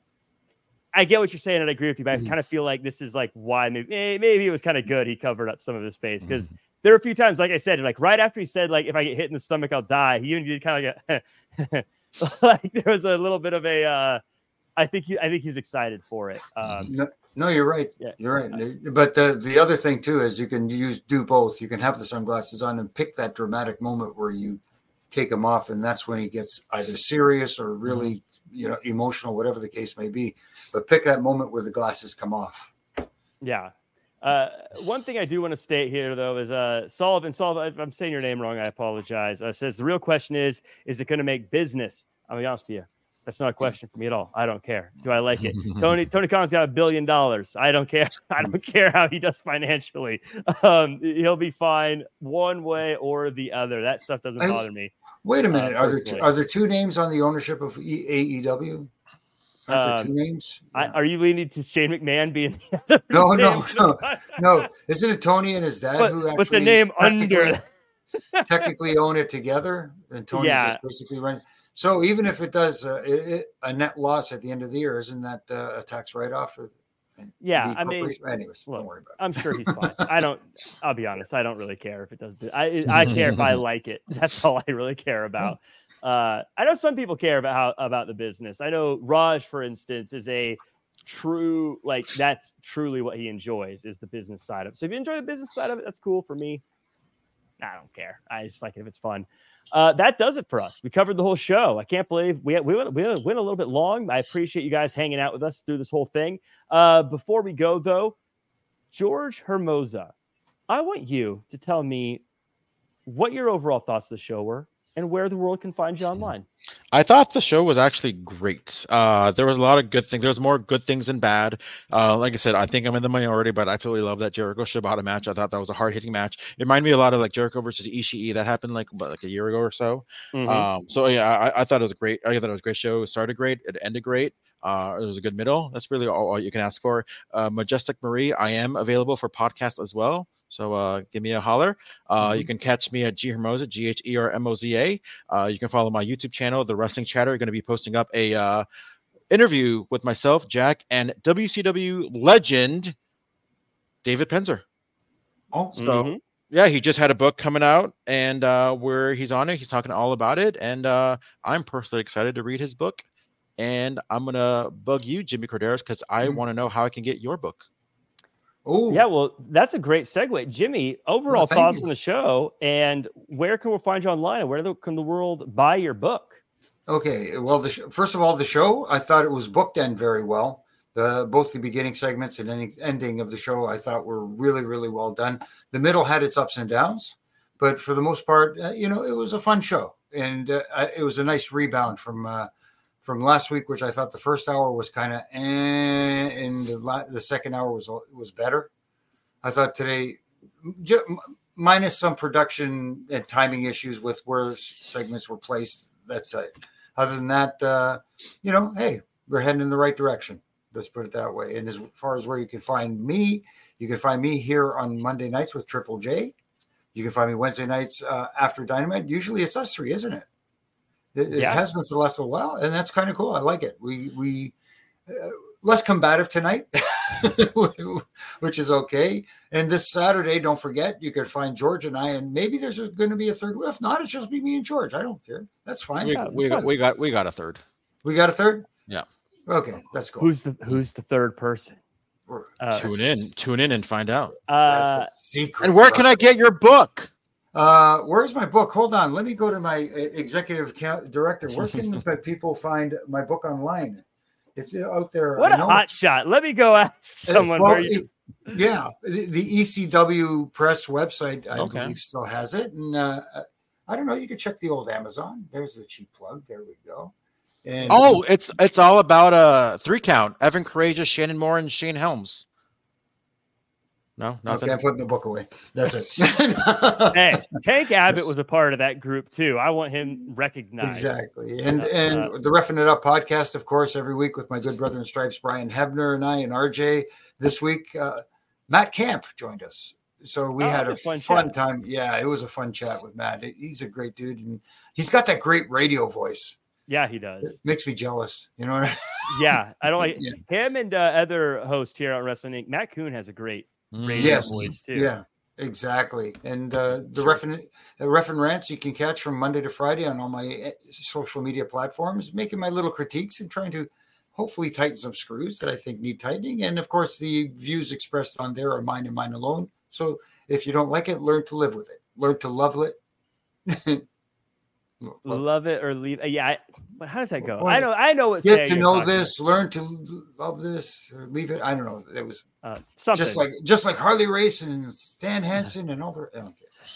I get what you're saying. And I agree with you, but I kind of feel like this is like why maybe it was kind of good. He covered up some of his face because there were a few times, like I said, like right after he said, like, if I get hit in the stomach, I'll die. He even did kind of like there was a little bit of a, I think he's excited for it. No, you're right. Yeah. You're right. But the other thing too is you can do both. You can have the sunglasses on and pick that dramatic moment where you take them off, and that's when he gets either serious or really, emotional, whatever the case may be. But pick that moment where the glasses come off. Yeah. One thing I do want to state here, though, is Sullivan. If I'm saying your name wrong, I apologize. Says the real question is it going to make business? I'll be honest with you. That's not a question for me at all. I don't care. Do I like it? Tony Khan's got $1 billion. I don't care. I don't care how he does financially. He'll be fine one way or the other. That stuff doesn't bother me. Wait a minute. Are there two names on the ownership of AEW? Aren't there two names? Are you leaning to Shane McMahon being the other? No. Isn't it Tony and his dad who actually with the name under technically own it together? And Tony's just basically running. So even if it does a net loss at the end of the year, isn't that a tax write-off? I mean, anyways, don't worry about it. I'm sure he's fine. I'll be honest. I don't really care if it does. I care if I like it. That's all I really care about. I know some people care about the business. I know Raj, for instance, is a true, like, that's truly what he enjoys is the business side of it. So if you enjoy the business side of it, that's cool. For me, I don't care. I just like it if it's fun. That does it for us. We covered the whole show. I can't believe we went a little bit long. I appreciate you guys hanging out with us through this whole thing. Before we go, though, George Hermosa, I want you to tell me what your overall thoughts of the show were and where the world can find you online. I thought the show was actually great. There was a lot of good things. There was more good things than bad. Like I said, I think I'm in the minority, but I absolutely love that Jericho Shibata match. I thought that was a hard-hitting match. It reminded me a lot of like Jericho versus Ishii. That happened like a year ago or so. So yeah, I thought it was great. I thought it was a great show. It started great. It ended great. It was a good middle. That's really all you can ask for. Majestic Marie, I am available for podcasts as well. So give me a holler. You can catch me at G Hermosa, GHERMOZA. You can follow my YouTube channel, The Wrestling Chatter. You're going to be posting up a interview with myself, Jack, and WCW legend David Penzer. Oh, so yeah, he just had a book coming out, and where he's on it, he's talking all about it, and I'm personally excited to read his book. And I'm gonna bug you, Jimmy Corderas, because I want to know how I can get your book. Oh, yeah, well, that's a great segue, Jimmy. Overall thoughts on the show, and where can we find you online, and where can the world buy your book? Okay, well, first of all, the show, I thought it was booked end very well. Both the beginning segments and ending of the show, I thought were really, really well done. The middle had its ups and downs, but for the most part, it was a fun show, and it was a nice rebound from last week, which I thought the first hour was kind of, and the second hour was better. I thought today, minus some production and timing issues with where segments were placed. That's it. Other than that, hey, we're heading in the right direction. Let's put it that way. And as far as where you can find me here on Monday nights with Triple J. You can find me Wednesday nights after Dynamite. Usually it's us three, isn't it? It has been for the last little while, and that's kind of cool. I like it. We less combative tonight, which is okay. And this Saturday, don't forget, you can find George and I, and maybe there's going to be a third. If not, it's just be me and George. I don't care. That's fine. We got a third. We got a third? Yeah. Okay, that's cool. Who's the third person? Tune in and find out. That's a secret. And where can I get your book? Where's my book? Hold on. Let me go to my executive director. Where can people find my book online? It's out there. What a hot shot. Let me go ask someone. The ECW Press website, I believe, still has it. And I don't know. You can check the old Amazon. There's the cheap plug. There we go. And it's all about a 3 count. Evan Courageous, Shannon Moore, and Shane Helms. No, nothing. Okay, I'm putting the book away. That's it. Hey, Tank Abbott was a part of that group too. I want him recognized. Exactly. And the Reffing It Up podcast, of course, every week with my good brother in stripes, Brian Hebner, and I, and RJ. This week, Matt Camp joined us. So we had a fun time. Yeah, it was a fun chat with Matt. He's a great dude, and he's got that great radio voice. Yeah, he does. It makes me jealous. You know what I mean? Yeah, I don't like him and other host here on Wrestling Inc. Matt Kuhn has a great radio voice too. Yeah, exactly. And the Reffin Rants you can catch from Monday to Friday on all my social media platforms, making my little critiques and trying to hopefully tighten some screws that I think need tightening. And of course, the views expressed on there are mine and mine alone. So if you don't like it, learn to live with it. Learn to love it. Love it or leave. Yeah. But how does that go? Well, I know what. Get to know this. Learn to love this. Or leave it. I don't know. It was something just like Harley Race and Stan Hansen and all the. Okay.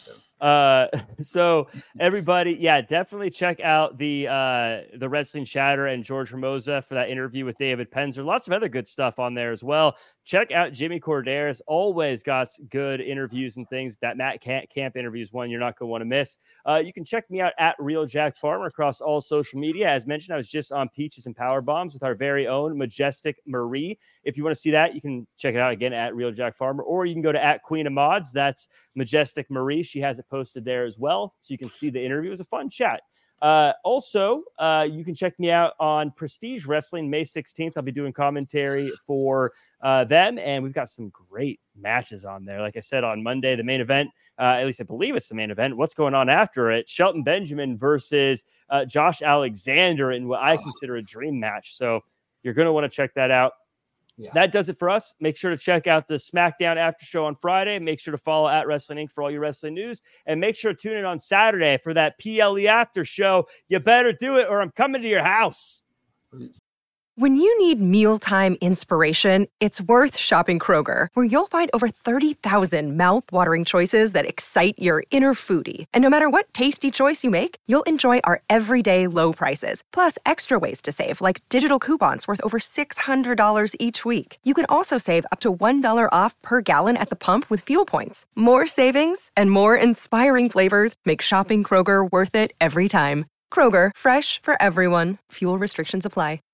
So everybody, definitely check out the Wrestling Chatter and George Hermosa for that interview with David Penzer. Lots of other good stuff on there as well. Check out Jimmy Corderas. Always got good interviews and things. That Matt Camp interview is one you're not going to want to miss. You can check me out at Real Jack Farmer across all social media. As mentioned, I was just on Peaches and Power Bombs with our very own Majestic Marie. If you want to see that, you can check it out again at Real Jack Farmer, or you can go to at Queen of Mods. That's Majestic Marie. She has it posted there as well, so you can see the interview. It was a fun chat. Also, you can check me out on Prestige Wrestling May 16th. I'll be doing commentary for them, and we've got some great matches on there. Like I said, on Monday, the main event, at least I believe it's the main event. What's going on after it? Shelton Benjamin versus Josh Alexander in what I consider a dream match. So you're going to want to check that out. Yeah. That does it for us. Make sure to check out the SmackDown after show on Friday. Make sure to follow at Wrestling Inc. for all your wrestling news. And make sure to tune in on Saturday for that PLE after show. You better do it or I'm coming to your house. When you need mealtime inspiration, it's worth shopping Kroger, where you'll find over 30,000 mouth-watering choices that excite your inner foodie. And no matter what tasty choice you make, you'll enjoy our everyday low prices, plus extra ways to save, like digital coupons worth over $600 each week. You can also save up to $1 off per gallon at the pump with fuel points. More savings and more inspiring flavors make shopping Kroger worth it every time. Kroger, fresh for everyone. Fuel restrictions apply.